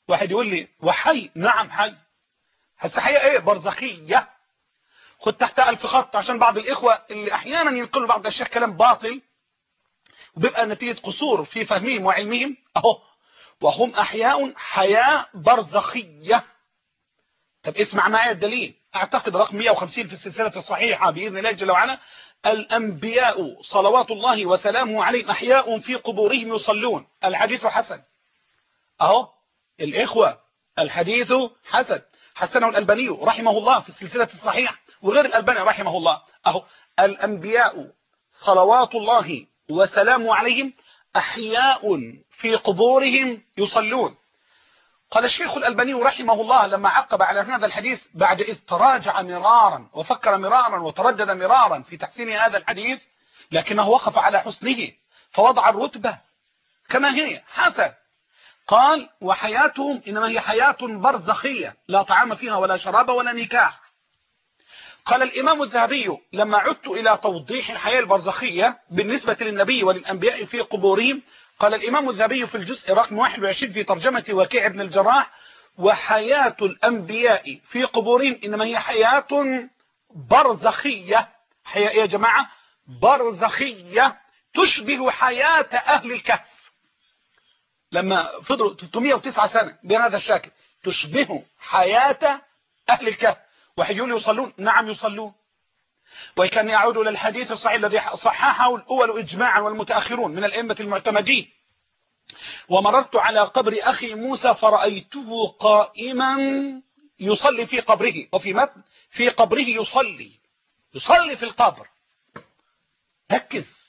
A: واحد يقول لي وحي، نعم حي. هسه حي ايه؟ برزخية. خد تحتها ألف خط عشان بعض الإخوة اللي أحيانا ينقلوا بعض الأشياء كلام باطل وبيبقى نتيجة قصور في فهمهم وعلمهم. أهو وهم أحياء حياة برزخية. طب اسمع معي الدليل، أعتقد رقم مئة وخمسين في السلسلة الصحيحة بإذن الله جل وعلا: الأنبياء صلوات الله وسلامه عليهم أحياء في قبورهم يصلون. الحديث حسن. أهو الإخوة الحديث حسن، حسنه الألباني رحمه الله في السلسلة الصحيحة وغير الألباني رحمه الله. أهو الأنبياء صلوات الله وسلامه عليهم أحياء في قبورهم يصلون. قال الشيخ الألباني رحمه الله لما عقب على هذا الحديث بعد إذ تراجع مرارا وفكر مرارا وتردد مرارا في تحسين هذا الحديث، لكنه وقف على حسنه فوضع الرتبة كما هي حسن. قال وحياتهم إنما هي حياة برزخية لا طعام فيها ولا شراب ولا نكاح. قال الإمام الذهبي لما عدت إلى توضيح الحياة البرزخية بالنسبة للنبي وللأنبياء في قبورهم، قال الإمام الذهبي في الجزء رقم واحد وعشرين في ترجمة وكيع بن الجراح: وحياة الأنبياء في قبورهم إنما هي حياة برزخية. حياة يا جماعة برزخية تشبه حياة أهل الكهف لما فضلوا ثلاثمئة وتسعة سنة بهذا الشكل، تشبه حياة أهل الكهف. واحد يقول يصلون، نعم يصلون. وكان يعود إلى الحديث الصحيح الذي صححه الأول إجماعا والمتأخرون من الأئمة المعتمدين: ومررت على قبر أخي موسى فرأيته قائما يصلي في قبره، وفي متن في قبره يصلي يصلي في القبر. ركز،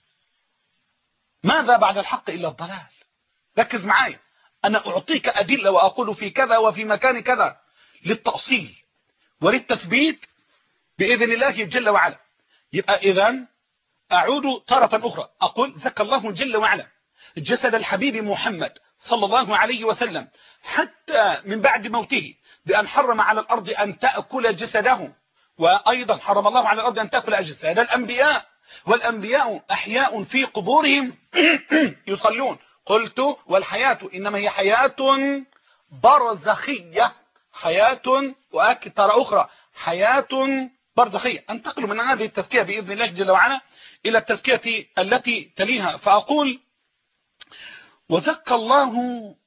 A: ماذا بعد الحق إلا الضلال؟ ركز معايا، أنا أعطيك أدلة وأقول في كذا وفي مكان كذا للتأصيل وللتثبيت بإذن الله جل وعلا. يبقى إذن أعود تارة أخرى أقول: ذكى الله جل وعلا جسد الحبيب محمد صلى الله عليه وسلم حتى من بعد موته بأن حرم على الأرض أن تأكل جسده، وأيضا حرم الله على الأرض أن تأكل أجساد الأنبياء، والأنبياء أحياء في قبورهم يصلون. قلت والحياة إنما هي حياة برزخية، حياة وأكد ترى أخرى حياة برزخية. أنتقل من هذه التزكية بإذن الله جل وعلا إلى التزكية التي تليها، فأقول: وزكى الله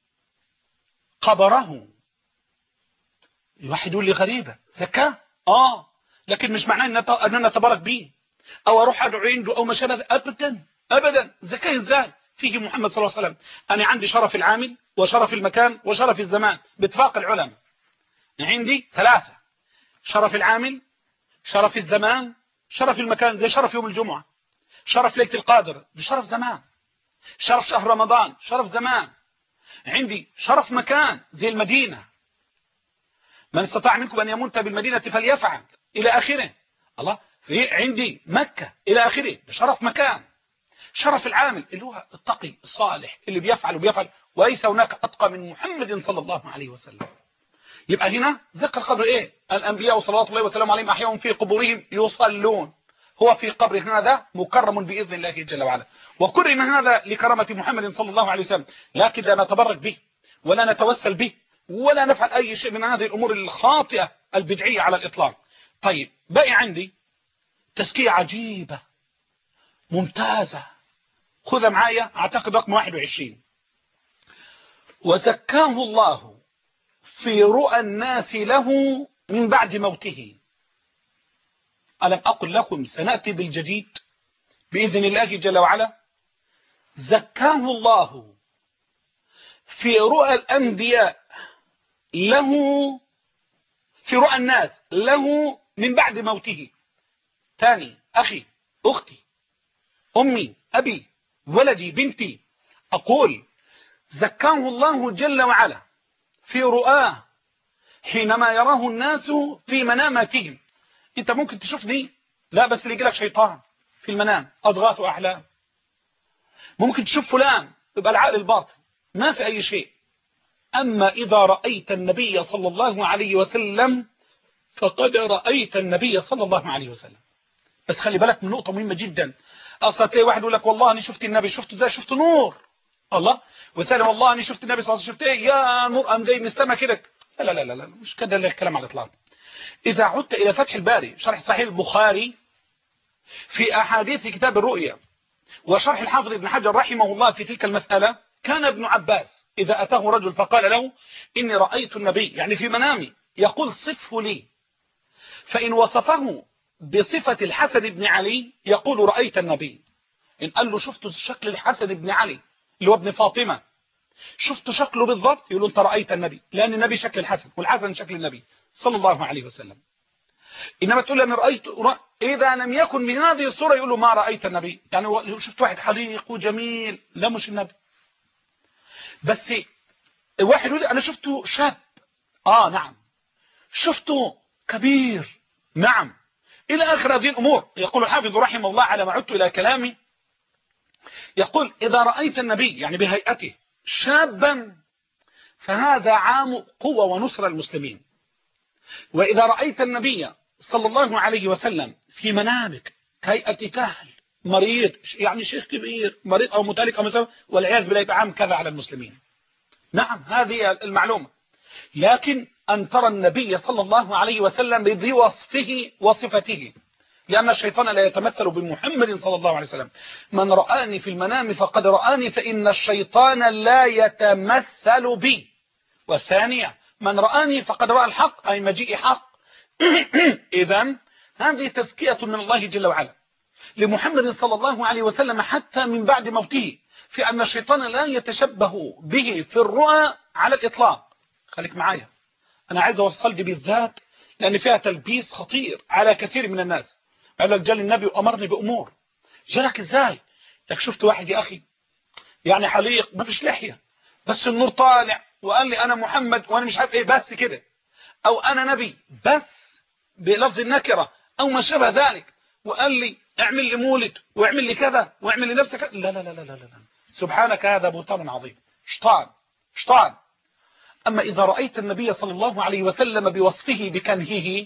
A: قبره. الواحد يقول لي غريبة، زكاة آه لكن مش معناه أن أنا نتبارك به أو أروح أدعو عنده أو ما شابه، أبدا أبدا. زكاة إزاي؟ فيه محمد صلى الله عليه وسلم. أنا عندي شرف العامل وشرف المكان وشرف الزمان باتفاق العلماء. عندي ثلاثة: شرف العامل، شرف الزمان، شرف المكان زي شرف يوم الجمعة، شرف ليلة القادر بشرف زمان، شرف شهر رمضان شرف زمان. عندي شرف مكان زي المدينة، من استطاع منكم أن يموت بالمدينة فليفعل إلى آخره. الله، في عندي مكة إلى آخره بشرف مكان. شرف العامل اللي هو التقي الصالح اللي بيفعل وبيفعل، وليس هناك أتقى من محمد صلى الله عليه وسلم. يبقى هنا ذكر قبر ايه؟ الانبياء صلوات الله وسلامه عليهم احياء في قبورهم يصلون. هو في قبر هذا مكرم باذن الله جل وعلا، وكرم هذا لكرامه محمد صلى الله عليه وسلم، لكن لا نتبرك به ولا نتوسل به ولا نفعل اي شيء من هذه الامور الخاطئه البدعيه على الاطلاق. طيب باقي عندي تزكيه عجيبه ممتازه، خذها معايا، اعتقد رقم واحد وعشرين: وزكاه الله في رؤى الناس له من بعد موته. ألم أقل لكم سنأتي بالجديد بإذن الله جل وعلا؟ زكاه الله في رؤى الأنبياء له، في رؤى الناس له من بعد موته. تاني، أخي أختي أمي أبي ولدي بنتي، أقول زكاه الله جل وعلا في رؤاه حينما يراه الناس في مناماتهم. انت ممكن تشوفني لا بس اللي يجيلك شيطان في المنام، اضغاث واحلام. ممكن تشوف فلان يبقى العقل الباطن، ما في اي شيء. اما اذا رأيت النبي صلى الله عليه وسلم فقد رأيت النبي صلى الله عليه وسلم. بس خلي بالك من نقطة مهمة جدا. اصلا تلاقي واحد يقول لك والله انا شفت النبي، شفته ازاي؟ شفت نور. الله. والثاني والله أنا شفت النبي صلى الله عليه وسلم، شفت إيه يا نور أم جاي من السماء كده. لا لا لا لا مش كده الكلام على الإطلاق. إذا عدت إلى فتح الباري شرح صحيح البخاري في أحاديث كتاب الرؤيا وشرح الحافظ ابن حجر رحمه الله في تلك المسألة، كان ابن عباس إذا أتاه رجل فقال له إني رأيت النبي يعني في منامي، يقول صفه لي، فإن وصفه بصفة الحسن بن علي يقول رأيت النبي. إن قال له شفت شكل الحسن بن علي اللي هو ابن فاطمة، شفت شكله بالضبط، يقول له أنت رأيت النبي، لأن النبي شكل الحسن والحسن شكل النبي صلى الله عليه وسلم. إنما تقول أنا رأيت، إذا لم يكن من هذه الصورة يقول له ما رأيت النبي، يعني شفت واحد حليق وجميل، لا مش النبي. بس واحد يقول أنا شفته شاب، آه نعم، شفته كبير، نعم، إلى آخر هذه الأمور. يقول الحافظ رحمه الله على ما عدت إلى كلامي، يقول إذا رأيت النبي يعني بهيئته شابا فهذا عام قوة ونصر المسلمين. وإذا رأيت النبي صلى الله عليه وسلم في منامك هيئة كهل مريض، يعني شيخ كبير مريض أو متالك أو مسوى، والعياذ بالله عام كذا على المسلمين. نعم هذه المعلومة. لكن أن ترى النبي صلى الله عليه وسلم بوصفه وصفته، لأن الشيطان لا يتمثل بمحمد صلى الله عليه وسلم. من رآني في المنام فقد رآني، فإن الشيطان لا يتمثل بي. والثانية من رآني فقد رأى الحق، أي مجيء حق. إذن هذه تزكية من الله جل وعلا لمحمد صلى الله عليه وسلم حتى من بعد موته، في أن الشيطان لا يتشبه به في الرؤى على الإطلاق. خليك معايا، أنا عايز أوصل دي بالذات لأن فيها تلبيس خطير على كثير من الناس. قال لك جال النبي وأمرني بأمور، جالك إزاي؟ لك شفت واحد يا أخي يعني حليق ما فيش لحية بس النور طالع وقال لي أنا محمد وأنا مش عارف إيه بس كده، أو أنا نبي بس بلفظ النكرة أو ما شابه ذلك، وقال لي اعمل لي مولد واعمل لي كذا واعمل لنفسك. لا لا لا لا لا لا سبحانك، هذا بهتان عظيم، شيطان شيطان. أما إذا رأيت النبي صلى الله عليه وسلم بوصفه بكنهه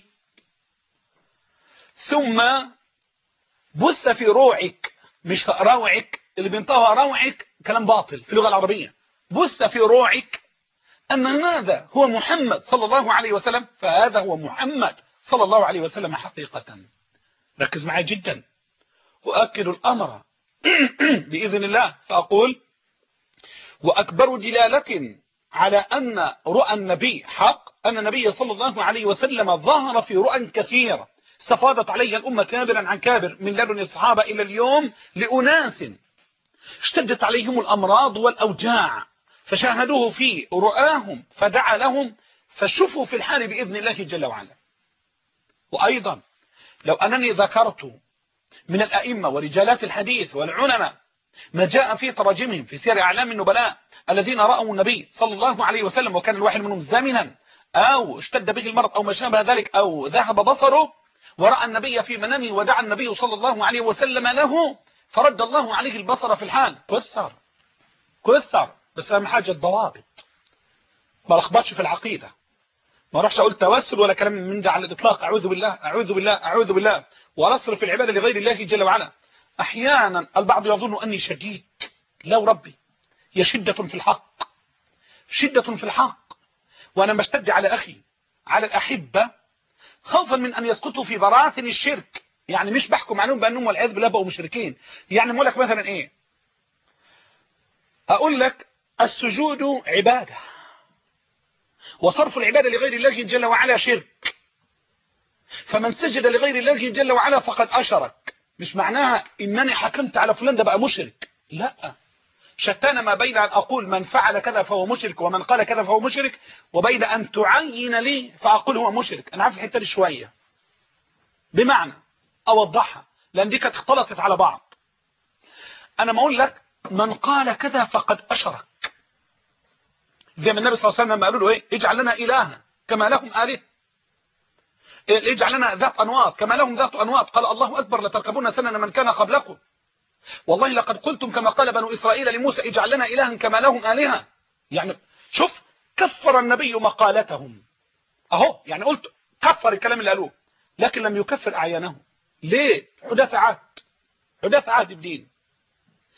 A: ثم بث في روعك، مش روعك اللي بينطقها روعك كلام باطل في اللغة العربية، بث في روعك أن هذا هو محمد صلى الله عليه وسلم، فهذا هو محمد صلى الله عليه وسلم حقيقة. ركز معي جدا وأكد الأمر بإذن الله، فأقول وأكبر دلالة على أن رؤى النبي حق أن النبي صلى الله عليه وسلم ظهر في رؤى كثيرة استفاضت عليها الأمة كابرا عن كابر من لدن الصحابة إلى اليوم، لأناس اشتدت عليهم الأمراض والأوجاع فشاهدوه في رؤاهم فدعا لهم فشفوا في الحال بإذن الله جل وعلا. وأيضا لو أنني ذكرت من الأئمة ورجالات الحديث والعلماء ما جاء في تراجمهم في سير أعلام النبلاء الذين رأوا النبي صلى الله عليه وسلم وكان الواحد منهم زامنا أو اشتد به المرض أو ما شابه ذلك أو ذهب بصره ورأى النبي في منامه ودعا النبي صلى الله عليه وسلم له فرد الله عليه البصر في الحال، كثر كثر. بس أهم حاجة الضوابط، ما لخبطش في العقيدة، ما راحش أقول توسل ولا كلام من ده على الإطلاق، أعوذ بالله أعوذ بالله أعوذ بالله، ونصرف العبادة لغير الله جل وعلا. أحيانا البعض يظن أني شديد، لا ربي، هي شدة في الحق، شدة في الحق. وأنا بشتد على أخي على الأحبة خوفا من أن يسقطوا في براثن الشرك، يعني مش بحكم عنهم بأنهم والعياذ بالله بقوا مشركين. يعني أقول لك مثلا إيه، أقول لك السجود عبادة وصرف العبادة لغير الله جل وعلا شرك، فمن سجد لغير الله جل وعلا فقد أشرك. مش معناها إنني حكمت على فلان ده بقى مشرك، لا، شتان ما بين أن أقول من فعل كذا فهو مشرك ومن قال كذا فهو مشرك، وبين أن تعين لي فأقول هو مشرك. أنا عارف الحتة دي شوية، بمعنى أوضحها لأن دي كانت اختلطت على بعض. أنا ما أقول لك من قال كذا فقد أشرك، زي ما النبي صلى الله عليه وسلم قالوا له إيه، اجعل لنا إلها كما لهم آلهة، اجعل لنا ذات أنواط كما لهم ذات أنواط، قال الله أكبر لتركبون سنن من كان قبلكم، والله لقد قلتم كما قال بنو إسرائيل لموسى اجعل لنا إلها كما لهم آلهة. يعني شوف كفر النبي مقالتهم أهو، يعني قلت كفر الكلام اللي قالوه لكن لم يكفر أعيانهم. ليه؟ حداث عهد، حداث عهد الدين.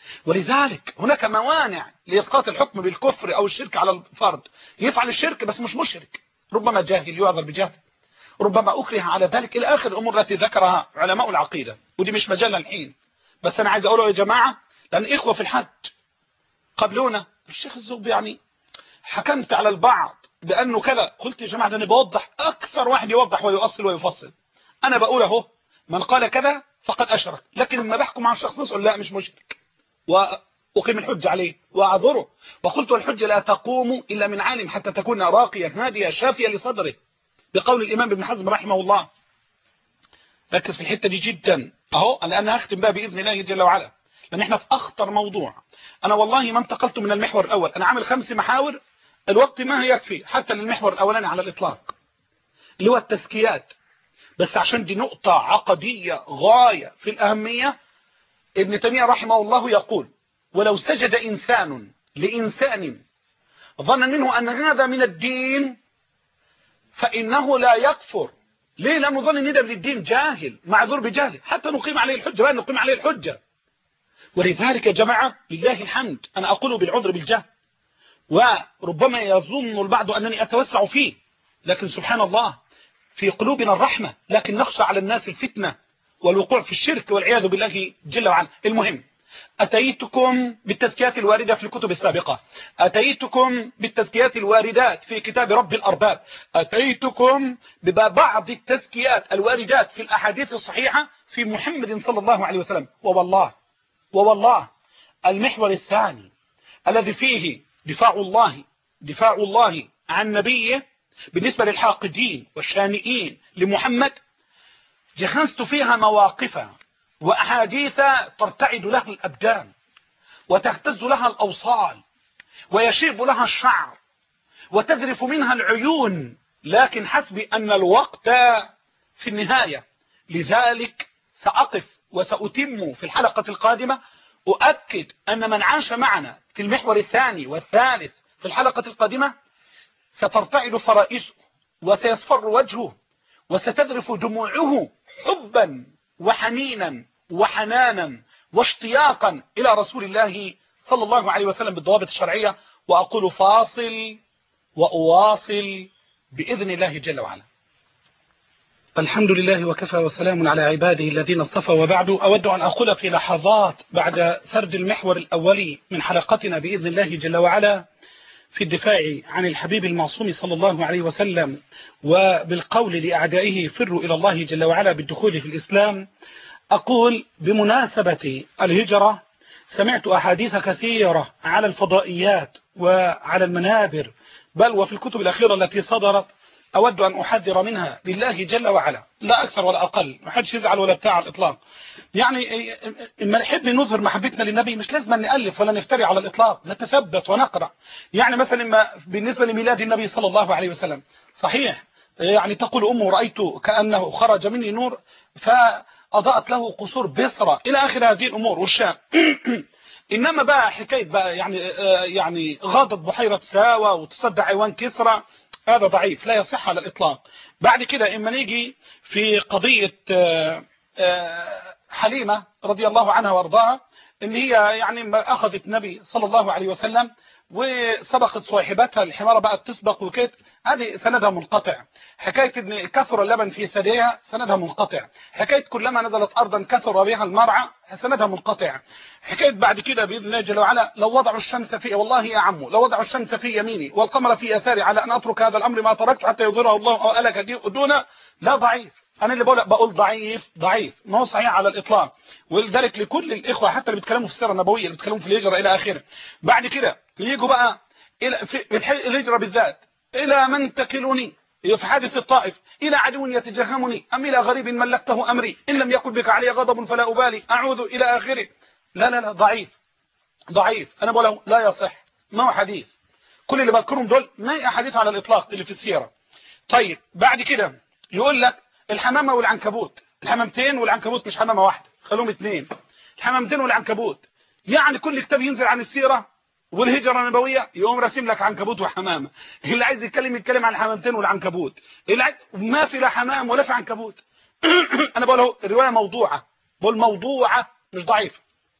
A: ولذلك هناك موانع لإسقاط الحكم بالكفر أو الشرك على الفرد. يفعل الشرك بس مش مشرك، ربما جاهل يعذر بجهل، ربما أكره على ذلك، إلى آخر الأمور التي ذكرها علماء العقيدة، ودي مش مجال الحين. بس أنا عايز أقوله يا جماعة، لأن إخوة في الحج قبلونا، الشيخ الزغبي يعني حكمت على البعض بأنه كذا. قلت يا جماعة ده أنا بوضح، أكثر واحد يوضح ويؤصل ويفصل. أنا بقول أهو من قال كذا فقد أشرك، لكن لما بحكم على الشخص نقول لا مش مشرك، وأقيم الحج عليه وأعذره. وقلت الحجة لا تقوم إلا من عالم حتى تكون راقية هادية شافية لصدره، بقول الإمام ابن حزم رحمه الله. ركز في الحتة دي جدا أهو، لأن هختم بها بإذن الله جل وعلا، لأن احنا في أخطر موضوع. أنا والله ما انتقلت من المحور الأول، أنا عامل خمس محاور، الوقت ما يكفي حتى للمحور الأولاني على الإطلاق اللي هو التزكيات، بس عشان دي نقطة عقدية غاية في الأهمية. ابن تيمية رحمه الله يقول: ولو سجد إنسان لإنسان ظن منه أن هذا من الدين فإنه لا يكفر. ليه؟ لأنه ظن أن هذا من الدين، جاهل معذور بجهل، حتى نقيم عليه الحجة، بقى نقيم عليه الحجة. ولذلك يا جماعة لله الحمد، أنا أقول بالعذر بالجهل، وربما يظن البعض أنني أتوسع فيه، لكن سبحان الله في قلوبنا الرحمة، لكن نخشى على الناس الفتنة والوقوع في الشرك والعياذ بالله جل وعلا. المهم، أتيتكم بالتزكيات الواردة في الكتب السابقة، أتيتكم بالتزكيات الواردات في كتاب رب الأرباب، أتيتكم ببعض التزكيات الواردات في الأحاديث الصحيحة في محمد صلى الله عليه وسلم. ووالله ووالله المحور الثاني الذي فيه دفاع الله دفاع الله عن نبيه بالنسبة للحاقدين والشانئين لمحمد، جهزت فيها مواقف وأحاديث ترتعد لها الأبدان وتهتز لها الأوصال ويشيب لها الشعر وتذرف منها العيون، لكن حسبي أن الوقت في النهاية. لذلك سأقف وسأتم في الحلقة القادمة، أؤكد أن من عاش معنا في المحور الثاني والثالث في الحلقة القادمة سترتعد فرائسه وسيصفر وجهه وستذرف دموعه حبا وحنينا وحنانا واشتياقا إلى رسول الله صلى الله عليه وسلم بالضوابط الشرعية. وأقول فاصل وأواصل بإذن الله جل وعلا. الحمد لله وكفى وسلام على عباده الذين اصطفى، وبعد أود أن أقول في لحظات بعد سرد المحور الأولي من حلقتنا بإذن الله جل وعلا في الدفاع عن الحبيب المعصوم صلى الله عليه وسلم وبالقول لأعدائه فروا إلى الله جل وعلا بالدخول في الإسلام، أقول بمناسبة الهجرة سمعت أحاديث كثيرة على الفضائيات وعلى المنابر، بل وفي الكتب الأخيرة التي صدرت، أود أن أحذر منها لله جل وعلا، لا أكثر ولا أقل، ما حدش يزعل ولا بتاع على الإطلاق. يعني إما نحب نظهر محبتنا للنبي مش لازم نألف ولا نفتري على الإطلاق، نتثبت ونقرأ. يعني مثلا إما بالنسبة لميلاد النبي صلى الله عليه وسلم، صحيح يعني تقول أمه رأيت كأنه خرج مني نور فأضاءت له قصور بصرة إلى آخر هذه الأمور والشام. إنما بقى حكاية بقى يعني يعني غاضت بحيرة ساوى وتصدى عيوان كسرى، هذا ضعيف لا يصح على الإطلاق. بعد كده إما نيجي في قضية حليمة رضي الله عنها وارضاها، إن هي يعني أخذت النبي صلى الله عليه وسلم وسبقت صاحبتها الحمارة بقت تسبق وكده، هذه سندها منقطع. حكاية ان كثر اللبن في ثديها سندها منقطع. حكاية كلما نزلت أرضا كثر بها المرعى سندها منقطع. حكاية بعد كده بإذن الله جل وعلا لو وضعوا الشمس في والله يا عمو لو وضعوا الشمس في يميني والقمر في يساري على أن أترك هذا الأمر ما تركت حتى يظهره الله أو ألك دون، لا ضعيف. أنا اللي بقول بقول ضعيف ضعيف ما هو صحيح على الإطلاق. ولذلك لكل الإخوة حتى اللي بيتكلموا في السيرة النبوية اللي بيتكلموا في الهجرة إلى آخره، بعد كده يجوا بقى إلى في الهجرة بالذات إلى من تكلني في حادث الطائف، إلى عدو يتجهمني أم إلى غريب ملكته أمري إن لم يكن بك علي غضب فلا أبالي أعوذ إلى آخره. لا لا لا ضعيف ضعيف. أنا بقول لا يصح، ما هو حديث. كل اللي بذكرهم دول ما هي أحاديث على الإطلاق اللي في السيرة. طيب بعد كده يقول لك الحمامة والعنكبوت، الحمامتين والعنكبوت مش حمامة واحدة، خلوهم اثنين، الحمامتين والعنكبوت. يعني كل كتاب ينزل عن السيرة والهجرة النبوية يقوم راسم لك عنكبوت وحمامة. اللي عايز يتكلم يتكلم عن الحمامتين والعنكبوت، اللي عايز ما في لا حمام ولا في عنكبوت. انا بقول له الرواية موضوعة، بقول موضوعة مش ضعيفة.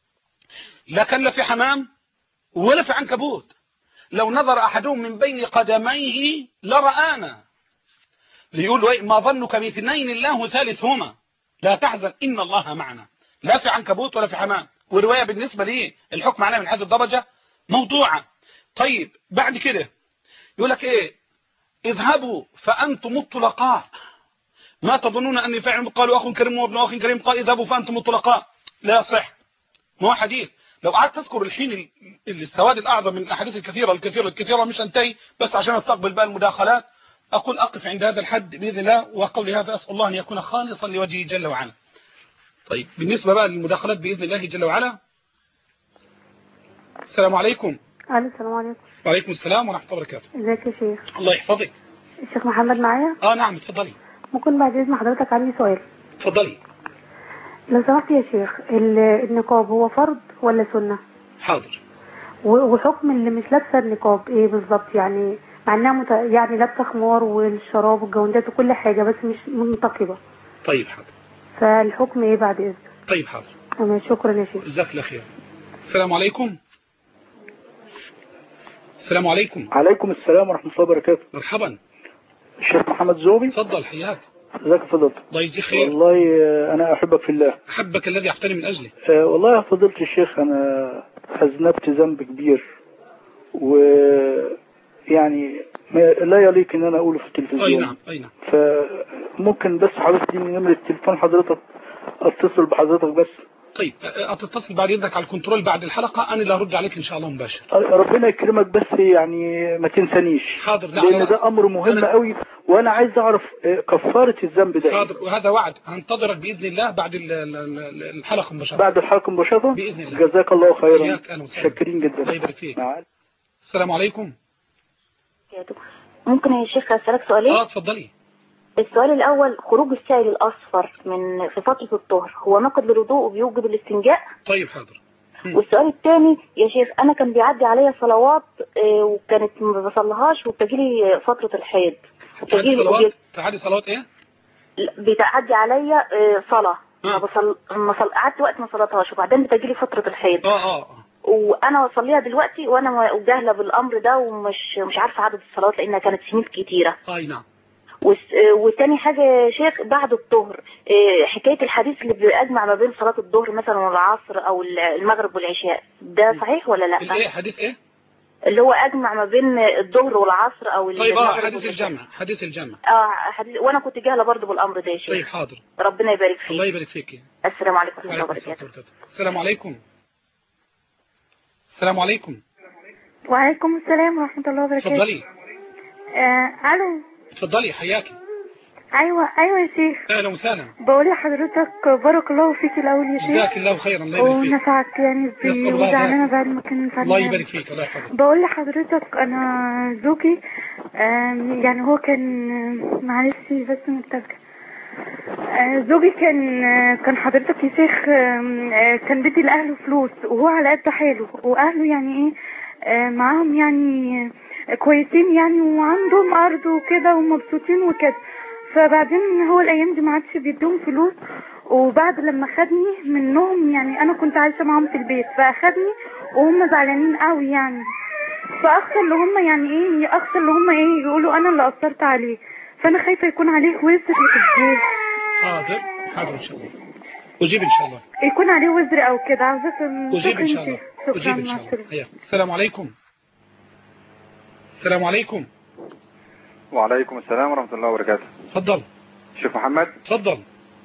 A: لا كان لا في حمام ولا في عنكبوت، لو نظر أحدهم من بين قدميه لرآنا. ليقول ما ظنك باثنين الله ثالثهما لا تحزن إن الله معنا. لا في عنكبوت ولا في حمام. ورواية بالنسبة لي الحكم عليها من هذه الدرجة موضوعة. طيب بعد كده يقول لك ايه؟ اذهبوا فأنتم الطلقاء ما تظنون أني فاعل. قالوا أخ كريم وابن أخ كريم. قال اذهبوا فأنتم الطلقاء. لا يصح، ما هو حديث. لو قعدت تذكر الحين السواد الأعظم من الأحاديث الكثيرة الكثيرة الكثيرة مش انتهي، بس عشان استقبل بقى المداخلات أقول أقف عند هذا الحد بإذن الله، وقولي هذا أسأل الله أن يكون خالصا لوجهه جل وعلا. طيب بالنسبة بقى للمداخلات بإذن الله جل وعلا. السلام عليكم.
B: السلام عليكم.
A: وعليكم السلام ورحمة الله وبركاته.
B: ازيك يا شيخ؟
A: الله يحفظك.
B: الشيخ محمد معايا؟
A: اه نعم اتفضلي.
B: ممكن بعد إذن حضرتك عندي سؤال؟
A: اتفضلي.
B: لو سمحت يا شيخ، النقاب هو فرض ولا سنة؟
A: حاضر.
B: وحكم اللي مش لابسه النقاب ايه بالظبط؟ يعني مع انها مت... يعني لابسه خمار والشراب والجوندات وكل حاجه بس مش منتقبه.
A: طيب حاضر.
B: فالحكم ايه بعد اذنك؟
A: طيب حاضر.
B: تمام شكرا يا شيخ.
A: جزاك الله خير. السلام عليكم. السلام عليكم.
C: عليكم السلام ورحمه الله وبركاته.
A: مرحبا.
C: الشيخ محمد زوبي.
A: تفضل حياك.
C: ازيك يا فضيلة؟
A: الله يجزيك خير.
C: والله انا احبك في الله.
A: احبك الذي احترم من اجله.
C: أه والله يا فضيلة الشيخ انا اذنبت ذنب كبير، و يعني لا يليق ان انا اقوله في التلفزيون.
A: اي نعم اي نعم.
C: فممكن بس حضرتك تديني نمرة تليفون حضرتك اتصل بحضرتك بس.
A: طيب هتتصل بعد اذنك على الكنترول بعد الحلقه، انا اللي هرد عليك ان شاء الله مباشر.
C: ربنا يكرمك بس يعني ما تنسانيش.
A: حاضر.
C: لان ده امر مهم أنا... قوي، وانا عايز اعرف كفاره الذنب ده.
A: حاضر. وهذا وعد هنتظرك باذن الله بعد الحلقه مباشره.
C: بعد الحلقه مباشره باذن الله. جزاك الله خيرا. شاكرين جدا.
A: الله يبارك فيك. السلام عليكم.
D: ممكن يا شيخ اسالك سؤالين؟
A: اه اتفضلي.
D: السؤال الأول، خروج السائل الأصفر من في فترة الطهر هو ناقض للوضوء وبيوجب الاستنجاء؟
A: طيب حاضر.
D: م. والسؤال الثاني يا شيخ، أنا كان بيعدي عليا صلوات وكانت ما بصليهاش وبتجيلي فترة الحيض.
A: بتعدي صلوات؟ بتعدي صلوات إيه؟
D: بتعدي عليا صلاة ما بصل ما صل... قعدت وقت ما صليتهاش وبعدين بتجيلي فترة الحيض.
A: اه اه
D: وانا بصليها دلوقتي وانا جاهله بالامر ده ومش مش عارفه عدد الصلوات لانها كانت سنين كتيره.
A: اي نعم.
D: والتاني حاجة يا شيخ بعد الظهر، حكاية الحديث اللي بيجمع ما بين صلاة الظهر مثلا والعصر او المغرب والعشاء، ده صحيح ولا لا؟
A: ايه حديث ايه؟
D: اللي هو اجمع ما بين الظهر والعصر او
A: طيب اه حديث الجمع. حديث الجمع
D: اه حديث، وانا كنت جاهله برضه بالامر ده يا شيخ.
A: طيب حاضر.
D: ربنا يبارك فيك.
A: الله يبارك فيك.
D: السلام عليكم ورحمه الله وبركاته.
A: السلام عليكم. السلام عليكم.
B: وعليكم السلام ورحمه الله وبركاته.
A: اتفضلي.
B: آه الو.
A: اتفضلي حياكي.
B: ايوه ايوه يا شيخ.
A: اهلا وسهلا.
B: بقول لحضرتك بارك الله فيك الاول يا شيخ.
A: جزاك الله خيرا. الله يبارك فيك.
B: ونفعك يعني بي وزعلانه بعد ما كان نفعنا.
A: الله يبارك فيك. الله يحفظك.
B: بقول لحضرتك انا زوجي يعني هو كان معلش بس متفق. زوجي كان كان حضرتك يا شيخ كان بيدي لاهله فلوس وهو على قد حاله، واهله يعني ايه معاهم يعني كويسين يعني وعندهم ارض وكده ومبسوطين وكده. فبعدين هو الايام دي ما عادش بيديهم فلوس، وبعد لما خدني منهم يعني انا كنت عايشه معاهم في البيت فاخدني وهم زعلانين قوي يعني. فاخشى اللي هم يعني ايه اخشى اللي هم ايه يقولوا انا اللي قصرت عليه، فانا خايفه يكون عليه وزر.
A: حاضر حاضر ان شاء الله اجيب ان شاء الله.
B: يكون عليه وزر او كده عاوزه
A: اجيب ان شاء الله. اجيب ان شاء الله. السلام عليكم. السلام عليكم.
E: وعليكم السلام ورحمة الله وبركاته.
A: اتفضل.
E: شيخ محمد.
A: اتفضل.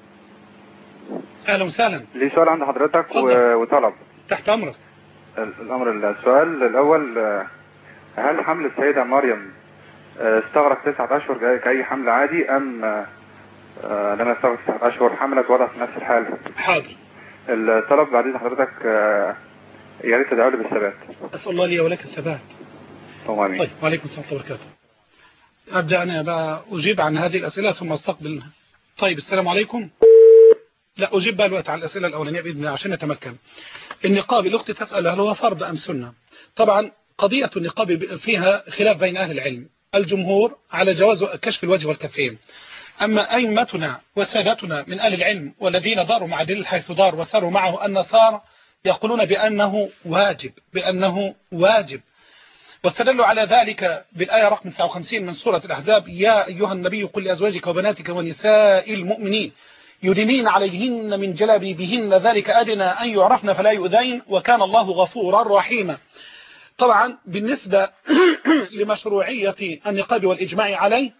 A: اهلا وسهلا.
E: لي سؤال عند حضرتك و... وطلب.
A: تحت امرك.
E: الامر السؤال الاول، هل حمل السيدة مريم استغرق تسعة اشهر كأي حمل عادي ام لما استغرق تسعة اشهر حملت وضعت في نفس الحال؟
A: حاضر.
E: الطلب بعد اذن حضرتك يا ريت تدعوا لي بالثبات.
A: اسال الله لي ولك الثبات.
E: طيب.
A: طيب وعليكم السلام ورحمة الله وبركاته. أبدأ أنا بقى أجيب عن هذه الأسئلة ثم أستقبل. طيب السلام عليكم. لا أجيب بقى الوقت على الأسئلة الأولانية بإذن الله عشان نتمكن. النقاب الأخت تسأل هل هو فرض أم سنة؟ طبعا قضية النقاب فيها خلاف بين أهل العلم. الجمهور على جواز كشف الوجه والكفين، أما أئمتنا وسادتنا من أهل العلم والذين داروا مع دليل حيث دار وساروا معه النصارى يقولون بأنه واجب بأنه واجب واستدلوا على ذلك بالآية رقم تسعة وخمسين من سورة الأحزاب: يا أيها النبي قل لأزواجك وبناتك ونساء المؤمنين يدنين عليهن من جلابيبهن ذلك أدنى أن يعرفن فلا يؤذين وكان الله غفورا رحيما. طبعا بالنسبة لمشروعية النقاب والإجماع عليه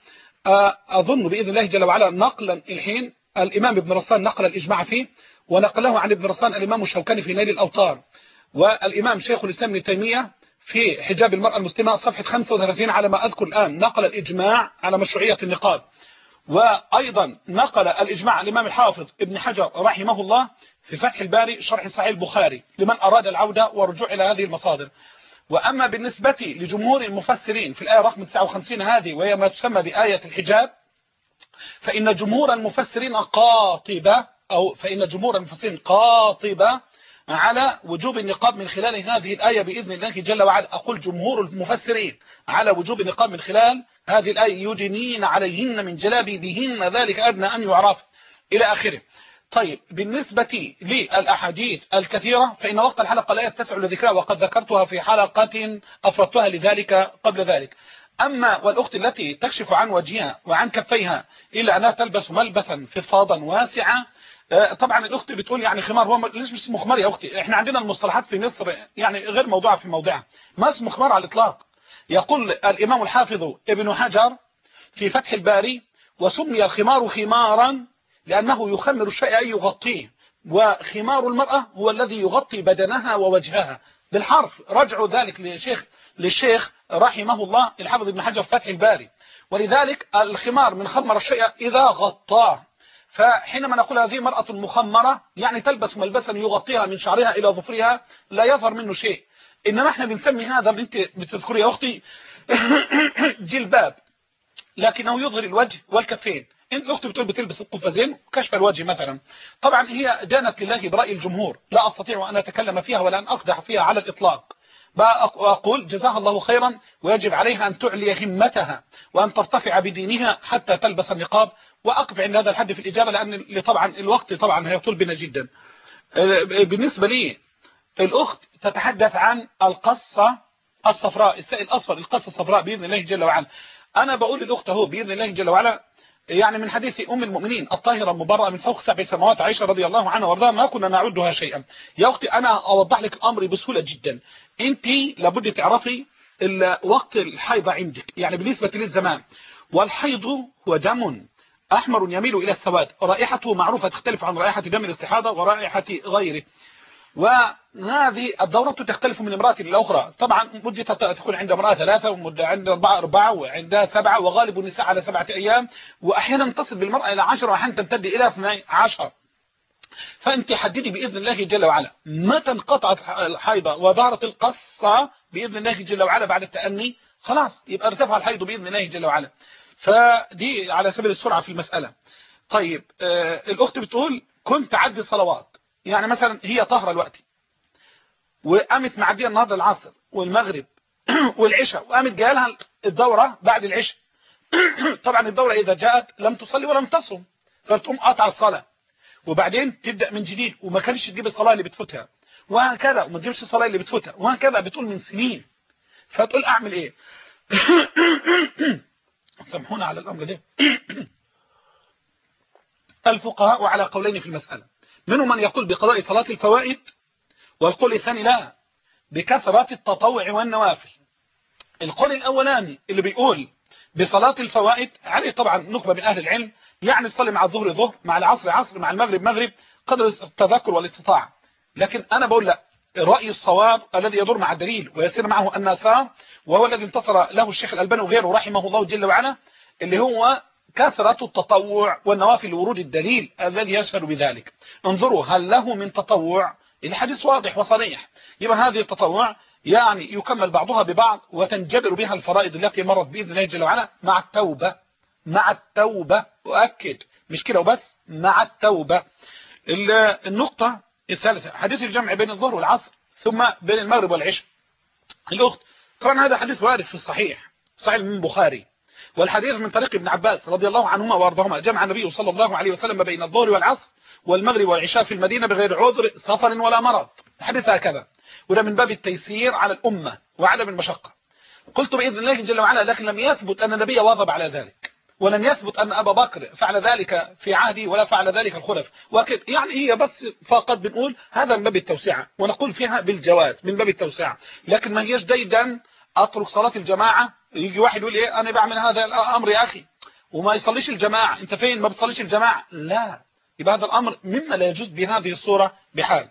A: أظن بإذن الله جل وعلا نقلا الحين الإمام ابن رسلان نقل الإجماع فيه، ونقله عن ابن رسلان الإمام الشوكاني في نيل الأوطار، والإمام شيخ الإسلام ابن تيمية في حجاب المرأة المسلمة صفحة خمسة وثلاثين على ما أذكر الآن نقل الإجماع على مشروعية النقاب. وأيضا نقل الإجماع الإمام الحافظ ابن حجر رحمه الله في فتح الباري شرح صحيح البخاري لمن أراد العودة والرجوع إلى هذه المصادر. وأما بالنسبة لجمهور المفسرين في الآية رقم تسعة وخمسين هذه وهي ما تسمى بآية الحجاب، فإن جمهور المفسرين قاطبة أو فإن جمهور المفسرين قاطبة على وجوب النقاب من خلال هذه الآية بإذن الله جل وعلا. أقول جمهور المفسرين على وجوب النقاب من خلال هذه الآية: يدنين عليهن من جلابيبهن ذلك أدنى أن يعرف إلى آخره. طيب بالنسبة للأحاديث الكثيرة فإن وقت الحلقة لا يتسع لذكرها وقد ذكرتها في حلقة أفردتها لذلك قبل ذلك. أما والأخت التي تكشف عن وجهها وعن كفيها إلا أنها تلبس ملبسا فضفاضا واسعا، طبعا الأخت بتقول يعني خمار، هو ليش مش اسمه خمار يا أختي؟ احنا عندنا المصطلحات في مصر يعني غير موضوعة في موضعها، ما اسمه خمار على الإطلاق. يقول الإمام الحافظ ابن حجر في فتح الباري: وسمي الخمار خمارا لأنه يخمر الشيء أي يغطيه، وخمار المرأة هو الذي يغطي بدنها ووجهها بالحرف. رجعوا ذلك للشيخ للشيخ رحمه الله الحافظ ابن حجر فتح الباري. ولذلك الخمار من خمر الشيء إذا غطاه، فحينما نقول هذه مرأة مخمرة يعني تلبس ملبسا يغطيها من شعرها إلى ظفرها لا يظهر منه شيء. إنما احنا بنسمي هذا اللي انت بتذكري يا أختي جلباب، لكنه يظهر الوجه والكفين. انت الأخت بتقول بتلبس القفازين وكشف الوجه مثلا. طبعا هي دانت لله برأي الجمهور، لا أستطيع أن أتكلم فيها ولا أن أقدح فيها على الإطلاق. أقول جزاها الله خيرا، ويجب عليها أن تعلي همتها وأن ترتفع بدينها حتى تلبس النقاب. وأقف عند هذا الحد في الإجابة لأن طبعا الوقت طبعا هيطول بنا جدا. بالنسبة لي الأخت تتحدث عن القصة الصفراء، السائل الأصفر، القصة الصفراء بإذن الله جل وعلا. أنا بقول للأخت هو بإذن الله جل وعلا يعني من حديث أم المؤمنين الطاهرة المبرأة من فوق سبع سماوات عائشة رضي الله عنها وارضاها ما كنا نعدها شيئا. يا أختي أنا أوضح لك أمري بسهولة جدا. أنت لابد تعرفي وقت الحيض عندك يعني بالنسبة للزمان، والحيض هو دم أحمر يميل إلى السواد، رائحته معروفة تختلف عن رائحة دم الاستحاضة ورائحة غيره. وهذه الدورة تختلف من امرأة للأخرى. طبعا مدتها تكون عند امرأة ثلاثة ومدة عند أربعة أربعة وعندها سبعة، وغالب النساء على سبعة أيام، وأحيانا تصل بالمرأة إلى عشرة وأحيانا تمتد إلى اثني عشر. فأنت حددي بإذن الله جل وعلا متى انقطعت الحيضة وظهرت القصة بإذن الله جل وعلا بعد التأني، خلاص يبقى ارتفع الحيض بإذن الله جل وعلا. فدي على سبيل السرعة في المسألة. طيب آه الأخت بتقول كنت عدي صلوات، يعني مثلا هي طهرة الوقت وقامت معدية النهارده العصر والمغرب والعشاء، وقامت جايه لها الدورة بعد العشاء. طبعا الدورة إذا جاءت لم تصلي ولم تصم، فتقوم قاطعة الصلاة وبعدين تبدأ من جديد، وما كانش تجيب الصلاة اللي بتفوتها وهكذا، وما تجيبش الصلاة اللي بتفوتها وهكذا، بتقول من سنين. فتقول أعمل إيه؟ سامحونا على الأمر ده. الفقهاء على قولين في المسألة، منهم من يقول بقضاء صلاة الفوائد، والقول الثاني لا، بكثرة التطوع والنوافل. القول الأولاني اللي بيقول بصلاة الفوائد عليه طبعا نخبة من أهل العلم، يعني تصلي مع الظهر ظهر، مع العصر عصر، مع المغرب مغرب، قدر التذكر والاستطاعة. لكن أنا بقول لا، الرأي الصواب الذي يدور مع الدليل ويسير معه النسار، وهو الذي انتصر له الشيخ الألباني وغيره رحمه الله جل وعلا، اللي هو كثرة التطوع والنوافل لورود الدليل الذي يشهد بذلك. انظروا هل له من تطوع؟ الحديث واضح وصريح. يبقى هذه التطوع يعني يكمل بعضها ببعض وتنجبر بها الفرائض التي مرت بإذن الله جل وعلا مع التوبة. مع التوبة أؤكد، مش كده وبس، مع التوبة. النقطة الثالثة حديث الجمع بين الظهر والعصر ثم بين المغرب والعشاء. الأخت طبعا هذا حديث وارد في الصحيح، صحيح من البخاري، والحديث من طريق ابن عباس رضي الله عنهما وارضاهما جمع النبي صلى الله عليه وسلم بين الظهر والعصر والمغرب والعشاء في المدينة بغير عذر سفر ولا مرض. الحديث هكذا، وده من باب التيسير على الأمة وعدم المشقة. قلت بإذن الله جل وعلا، لكن لم يثبت أن النبي واظب على ذلك، ولم يثبت أن أبا بكر فعل ذلك في عهدي ولا فعل ذلك الخلف، وكد يعني هي بس فقط بنقول هذا من باب التوسعة، ونقول فيها بالجواز من باب التوسعة، لكن ما هيش ديدا أترك صلاة الجماعة. يجي واحد يقول إيه أنا بعمل هذا الأمر يا أخي وما يصليش الجماعة، أنت فين ما بتصليش الجماعة؟ لا، يبقى هذا الأمر مما لا يجوز بهذه الصورة بحال.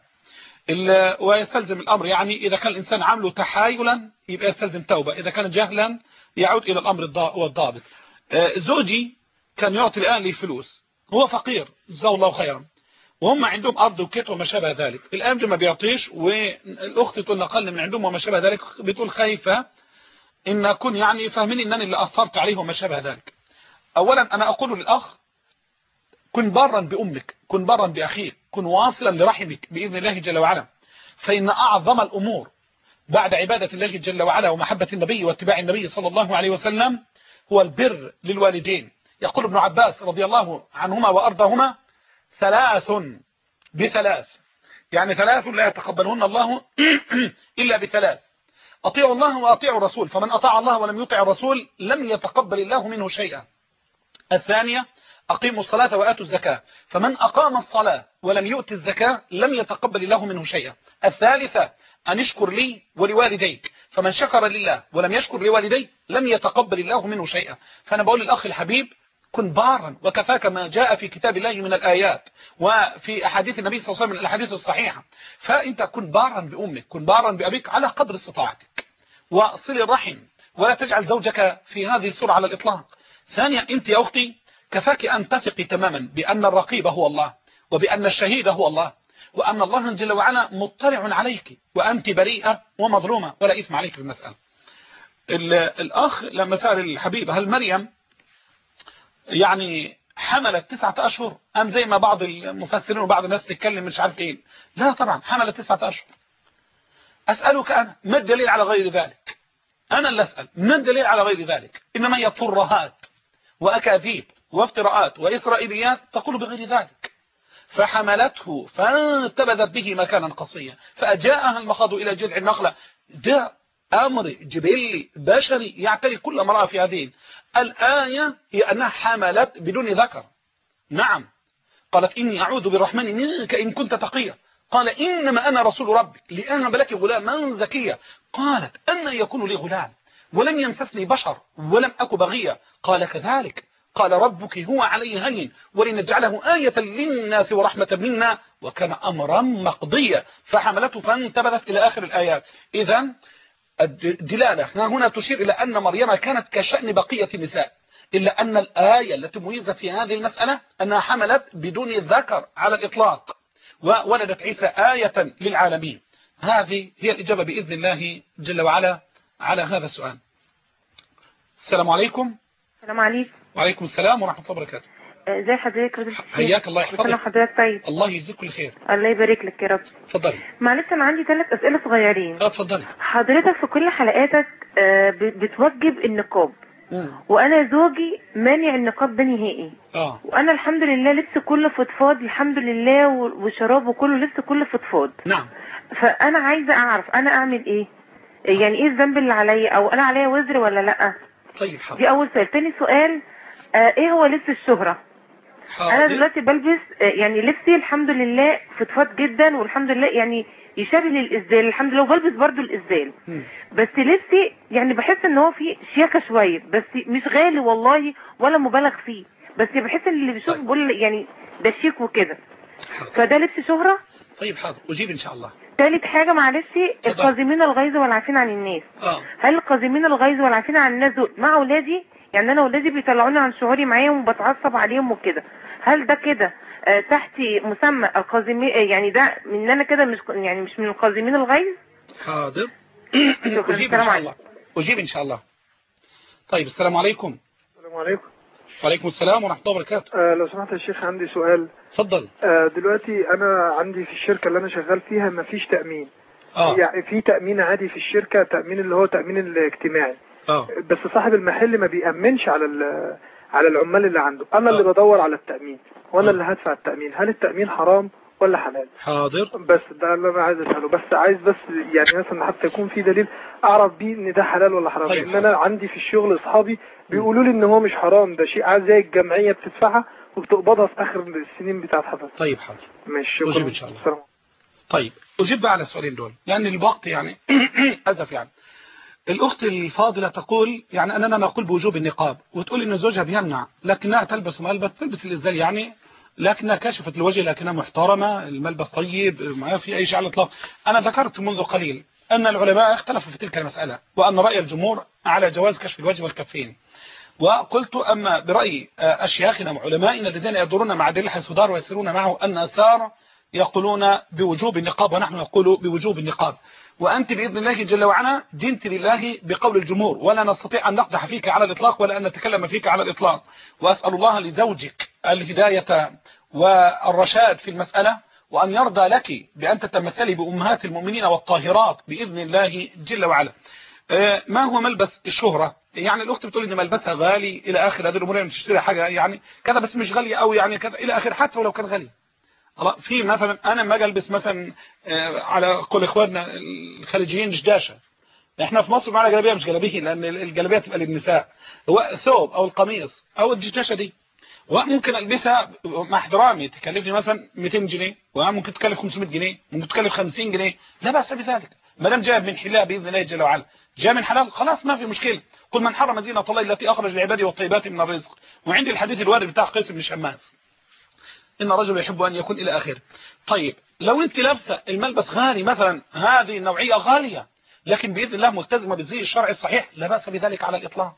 A: ويستلزم الأمر يعني إذا كان الإنسان عامله تحايلا يبقى يستلزم توبة، إذا كان جهلا يعود إلى الأمر والضابط. زوجي كان يعطي الآن لي فلوس، هو فقير جزاه الله خيرا، وهم عندهم أرض وكت وما شابه ذلك. الآن ما بيعطيش، والأخت تقول أقل من عندهم وما شابه ذلك، بتقول خايفة إن أكون يعني فاهمين إنني اللي أثرت عليه وما شابه ذلك. أولا أنا أقول للأخ كن برا بأمك، كن برا بأخيك، كن واصلا لرحمك بإذن الله جل وعلا، فإن أعظم الأمور بعد عبادة الله جل وعلا ومحبة النبي واتباع النبي صلى الله عليه وسلم هو البر للوالدين. يقول ابن عباس رضي الله عنهما وأرضاهما ثلاث بثلاث، يعني ثلاث لا يتقبلهن الله إلا بثلاث: أطيعوا الله وأطيعوا الرسول، فمن أطاع الله ولم يطع الرسول لم يتقبل الله منه شيئا. الثانية: أقيموا الصلاة وآتوا الزكاة، فمن أقام الصلاة ولم يؤت الزكاة لم يتقبل الله منه شيئا. الثالثة: أن اشكر لي ولوالديك، فمن شكر لله ولم يشكر لوالديه لم يتقبل الله منه شيئا. فأنا بقول للأخ الحبيب كن بارا، وكفاك ما جاء في كتاب الله من الآيات وفي أحاديث النبي صلى الله عليه وسلم من الأحاديث الصحيحة. فأنت كن بارا بأمك، كن بارا بأبيك على قدر استطاعتك، وصل الرحم، ولا تجعل زوجك في هذه الصورة على الإطلاق. ثانيا، أنت يا أختي كفاك أن تثقي تماما بأن الرقيب هو الله، وبأن الشهيد هو الله، وأن الله جل وعلا مطلع عليك، وأنت بريئة ومظلومة ولا إثم عليك في المسألة. الأخ لما سأل الحبيب هل مريم يعني حملت تسعة أشهر أم زي ما بعض المفسرين وبعض الناس تتكلم مش عارف إيه، لا طبعا حملت تسعة أشهر. أسألك أنا ما الدليل على غير ذلك؟ أنا اللي أسأل ما الدليل على غير ذلك؟ إنما هي ترهات وأكاذيب وافتراءات وإسرائيليات تقول بغير ذلك. فحملته فانتبذت به مكانا قصيا فأجاءها المخاض إلى جذع النخلة. ده أمر جبلي بشري يعتري كل امرأة في هذه الآية، هي أنها حملت بدون ذكر. نعم، قالت إني أعوذ بالرحمن منك إن كنت تقيا، قال إنما أنا رسول ربك لأهب لك غلاما زكيا. قالت أن يكون لي غلام ولم يمسسني بشر ولم أك بغيا، قال كذلك قال ربك هو علي هين ولنجعله آية للناس ورحمة منا وكان أمرا مقضيا. فحملته فانتبذت إلى آخر الآيات. إذن الدلالة هنا تشير إلى أن مريم كانت كشأن بقية النساء، إلا أن الآية التي ميزت في هذه المسألة أنها حملت بدون ذكر على الإطلاق، وولدت عيسى آية للعالمين. هذه هي الإجابة بإذن الله جل وعلا على هذا السؤال. السلام عليكم.
F: السلام عليكم.
A: وعليكم السلام ورحمة الله وبركاته.
F: ازي حضرتك يا دكتور؟
A: حياك الله يحفظك.
F: حضرتك طيب؟
A: الله يجزيك كل خير.
F: الله يبارك لك يا رب.
A: اتفضلي.
F: معلش انا عندي ثلاث اسئله صغيرين.
A: اه اتفضلي.
F: حضرتك في كل حلقاتك بتوجب النقاب،
A: مم.
F: وانا زوجي مانع النقاب ده نهائي.
A: اه
F: وانا الحمد لله لبس كله فضفاض الحمد لله، وشرابه كله لبس كله فضفاض.
A: نعم.
F: فانا عايزه اعرف انا اعمل ايه؟ يعني ايه الذنب اللي عليا، او انا عليا وزر ولا لا؟
A: طيب حاضر.
F: دي اول سؤال. تاني سؤال، آه ايه هو لبس الشهرة؟
A: حاضر.
F: انا دلوقتي بلبس آه يعني لبسي الحمد لله فضفاض جدا، والحمد لله يعني يشابه للإسدال الحمد لله، وبلبس برضو الإسدال. م. بس لبسي يعني بحس ان هو فيه شياكة شوية، بس مش غالي والله ولا مبالغ فيه، بس بحس ان اللي بيشوف بيقول يعني ده شيك وكده. فده لبس شهرة.
A: طيب حاضر اجيب ان شاء الله.
F: ثالث حاجة معلش، القازمين الغيظ والعافين عن الناس.
A: اه
F: هل القازمين الغيظ والعافين عن الناس دول مع اولادي؟ يعني انا اولادي بيطلعوني عن شعوري معاهم وبتعصب عليهم وكده، هل ده كده آه تحت مسمى القازمين؟ يعني ده من انا كده مش يعني مش من القازمين الغيظ؟
A: حاضر.
F: شكرا.
A: اجيب ان شاء الله. اجيب ان شاء الله. طيب السلام عليكم.
G: السلام عليكم.
A: وعليكم السلام ورحمة الله وبركاته.
G: آه لو سمحت يا شيخ عندي سؤال.
A: اتفضل.
G: آه دلوقتي انا عندي في الشركة اللي انا شغال فيها ما فيش تأمين.
A: اه
G: يعني في تأمين عادي في الشركة، تأمين اللي هو تأمين الاجتماعي.
A: اه
G: بس صاحب المحل ما بيأمنش على على العمال اللي عنده، انا اللي بدور على التأمين وانا اللي هدفع التأمين، هل التأمين حرام ولا حلال؟
A: حاضر.
G: بس ده اللي انا عايز اساله، بس عايز بس يعني مثلا حتى يكون في دليل اعرف بيه ان ده حلال ولا حرام.
A: طيب.
G: لان انا عندي في الشغل اصحابي بيقولوا لي ان هو مش حرام، ده شيء عادي زي الجمعيه بتدفعها وبتقبضها في اخر السنين بتاعت حضرتك.
A: طيب حاضر.
G: ماشي
A: أجيب إن شاء الله. السلام. طيب أجيب بقى على السؤالين دول لأن يعني الوقت يعني أزف. يعني الأخت الفاضلة تقول يعني أننا نقول بوجوب النقاب وتقول إن زوجها بيمنع لكنها تلبس ملبس تلبس الإزدال يعني لكنها كاشفة الوجه لكنها محترمة، الملبس طيب ما في أي شيء على الإطلاق. أنا ذكرت منذ قليل أن العلماء اختلفوا في تلك المسألة وأن رأي الجمهور على جواز كشف الوجه والكفين، وقلت أما برأي أشياخنا وعلمائنا الذين يدورون مع دليل حيث دار ويسيرون معه أن أثار يقولون بوجوب النقاب ونحن نقول بوجوب النقاب، وأنت بإذن الله جل وعلا دينت لله بقول الجمهور ولا نستطيع أن نقدح فيك على الإطلاق ولا أن نتكلم فيك على الإطلاق. وأسأل الله لزوجك الهداية والرشاد في المسألة وأن يرضى لك بأن تتمثلي بأمهات المؤمنين والطاهرات بإذن الله جل وعلا. ما هو ملبس الشهرة؟ يعني الأخت بتقول إن ملبسها غالي إلى آخر هذه الأمور، يعني تشتري حاجة يعني كذا بس مش غالية أو يعني كذا إلى آخر، حتى ولو كان غالي. في مثلا أنا ما ألبس مثلا على قول إخواننا الخليجيين دشداشة، إحنا في مصر معنا جلابية مش جلابيه لأن الجلابية تبقى للنساء، هو ثوب أو القميص أو الدشداشة دي وممكن ألبسها مع احترامي تكلفني مثلا مئتين جنيه وممكن تكلف خمسمائة جنيه ممكن تكلف خمسين جنيه، لا بأس بذلك ما دام جاء من حلال بإذن الله جل وعلا، جاء من حلال خلاص ما في مشكلة. قل من حرم زينة الله التي أخرج لعباده والطيبات من الرزق. وعندي الحديث الوارد بتاع قيس بن شماس إن رجل يحب أن يكون إلى آخره. طيب لو أنت لابسه الملبس غالي مثلا هذه النوعية غالية لكن بإذن الله ملتزمة بالزي الشرعي الصحيح لا بأس بذلك على الإطلاق.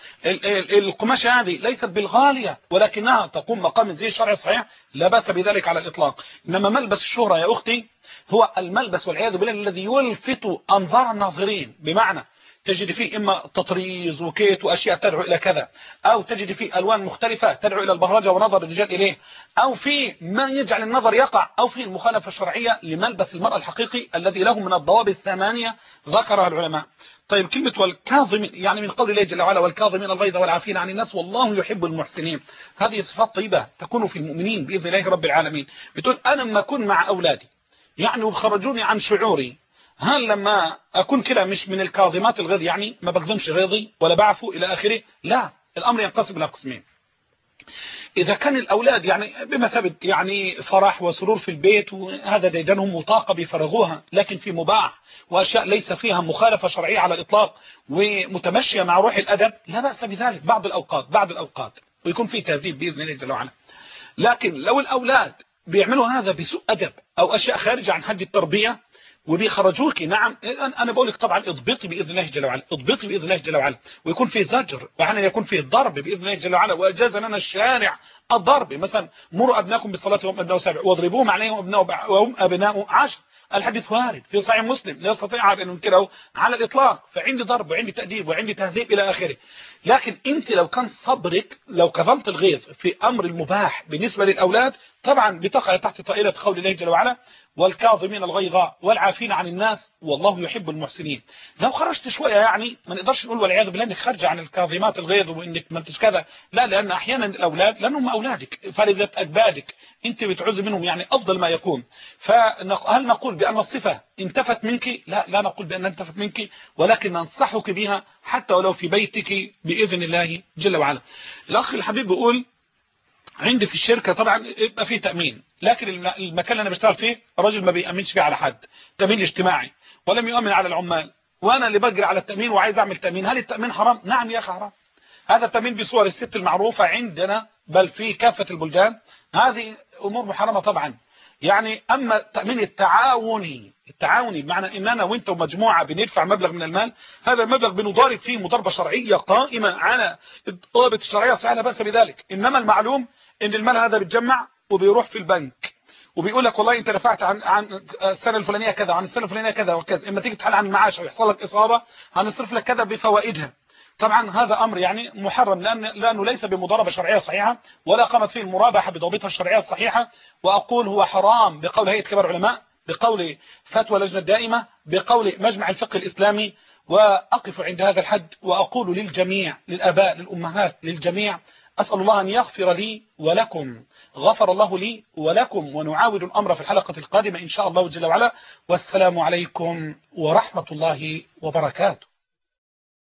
A: القماشة هذه ليست بالغالية ولكنها تقوم مقام الزي الشرعي الصحيح لا بأس بذلك على الإطلاق. إنما ملبس الشهرة يا أختي هو الملبس والعياذ بالله الذي يلفت أنظار الناظرين، بمعنى تجد فيه إما تطريز وكيت وأشياء تدعو إلى كذا، أو تجد فيه ألوان مختلفة تدعو إلى البهرجة ونظر الرجال إليه، أو فيه ما يجعل النظر يقع، أو فيه المخالفة الشرعية لملبس المرأة الحقيقي الذي له من الضوابط الثمانية ذكرها العلماء. طيب كلمة والكاظم يعني من قول الله جل وعلا والكاظمين الغيظ والعافين عن الناس والله يحب المحسنين، هذه صفات طيبة تكون في المؤمنين بإذن الله رب العالمين. بتقول أنا لما أكون مع أولادي يعني وخرجوني عن شعوري، هل لما أكون كده مش من الكاظمات الغيظ يعني ما بكظمش غيظي ولا بعفو إلى آخره؟ لا، الأمر ينقسم إلى قسمين. إذا كان الأولاد يعني بمثابة يعني فرح وسرور في البيت وهذا ديدنهم وطاقة بيفرغوها لكن في مباح وأشياء ليس فيها مخالفة شرعية على الإطلاق ومتمشية مع روح الأدب لا بأس بذلك بعض الأوقات بعض الأوقات ويكون فيه تهذيب بإذن الله جل وعلا. لكن لو الأولاد بيعملوا هذا بسوء أدب أو أشياء خارجة عن حد التربية وبيخرجوك، نعم انا بقول لك طبعا اضبطي باذن الله جل وعلا، اضبطي باذن الله جل وعلا، ويكون في زجر واحيانا يكون في ضرب باذن الله جل وعلا، واجاز لنا الشارع الضرب، مثلا مروا ابناكم بالصلاه وهم ابناء سبع واضربوهم عليهم ابناء وهم ابناء عشر. الحديث وارد في صحيح مسلم لا يستطيع ان ينكره على الاطلاق، فعندي ضرب وعندي تاديب وعندي تهذيب الى اخره. لكن انت لو كان صبرك لو كظمت الغيظ في امر المباح بالنسبه للاولاد طبعا بتقع تحت طائله قول الله جل وعلا والكاظمين الغيظ والعافين عن الناس والله يحب المحسنين. لو خرجت شويه يعني ما نقدرش نقول والعياذ بالله انك خارجه عن الكاظمات الغيظ وانك ما انتش كذا، لا، لان احيانا الاولاد لانهم اولادك فريضه اجبادك انت بتعوز منهم يعني افضل ما يكون. فهل نقول بان الصفه انتفت منك؟ لا، لا نقول بان انتفت منك، ولكن ننصحك بها حتى ولو في بيتك باذن الله جل وعلا. الاخ الحبيب بيقول عندي في الشركة طبعا يبقى فيه تأمين، لكن المكان اللي انا بشتغل فيه الراجل ما بيأمنش فيه على حد، تأمين اجتماعي ولم يؤمن على العمال، وانا اللي بجري على التأمين وعايز اعمل تأمين. هل التأمين حرام؟ نعم يا اخي حرام. هذا التأمين بصور الست المعروفة عندنا بل في كافة البلدان، هذه امور محرمة طبعا. يعني اما التأمين التعاوني التعاوني بمعنى ان انا وانت ومجموعة بندفع مبلغ من المال، هذا المبلغ بنضارب فيه مضاربة شرعية قائمة على الضوابط الشرعية الصحيحة لا بأس بذلك. انما المعلوم ان المال هذا بيتجمع وبيروح في البنك وبيقول لك والله انت دفعت عن عن السنه الفلانيه كذا وعن السنه الفلانيه كذا وكذا، اما تيجي تحل عن المعاش او يحصل لك اصابه هنصرف لك كذا بفوائدها. طبعا هذا امر يعني محرم لان لانه ليس بمضاربه شرعيه صحيحه ولا قامت فيه المرابحه بضوابطها الشرعيه الصحيحه، واقول هو حرام بقول هيئه كبار العلماء، بقول فتوى اللجنه الدائمه، بقول مجمع الفقه الاسلامي، وأقف عند هذا الحد وأقول للجميع، للآباء للأمهات للجميع، أسأل الله أن يغفر لي ولكم، غفر الله لي ولكم، ونعاود الأمر في الحلقة القادمة إن شاء الله جل وعلا. والسلام عليكم ورحمة الله وبركاته.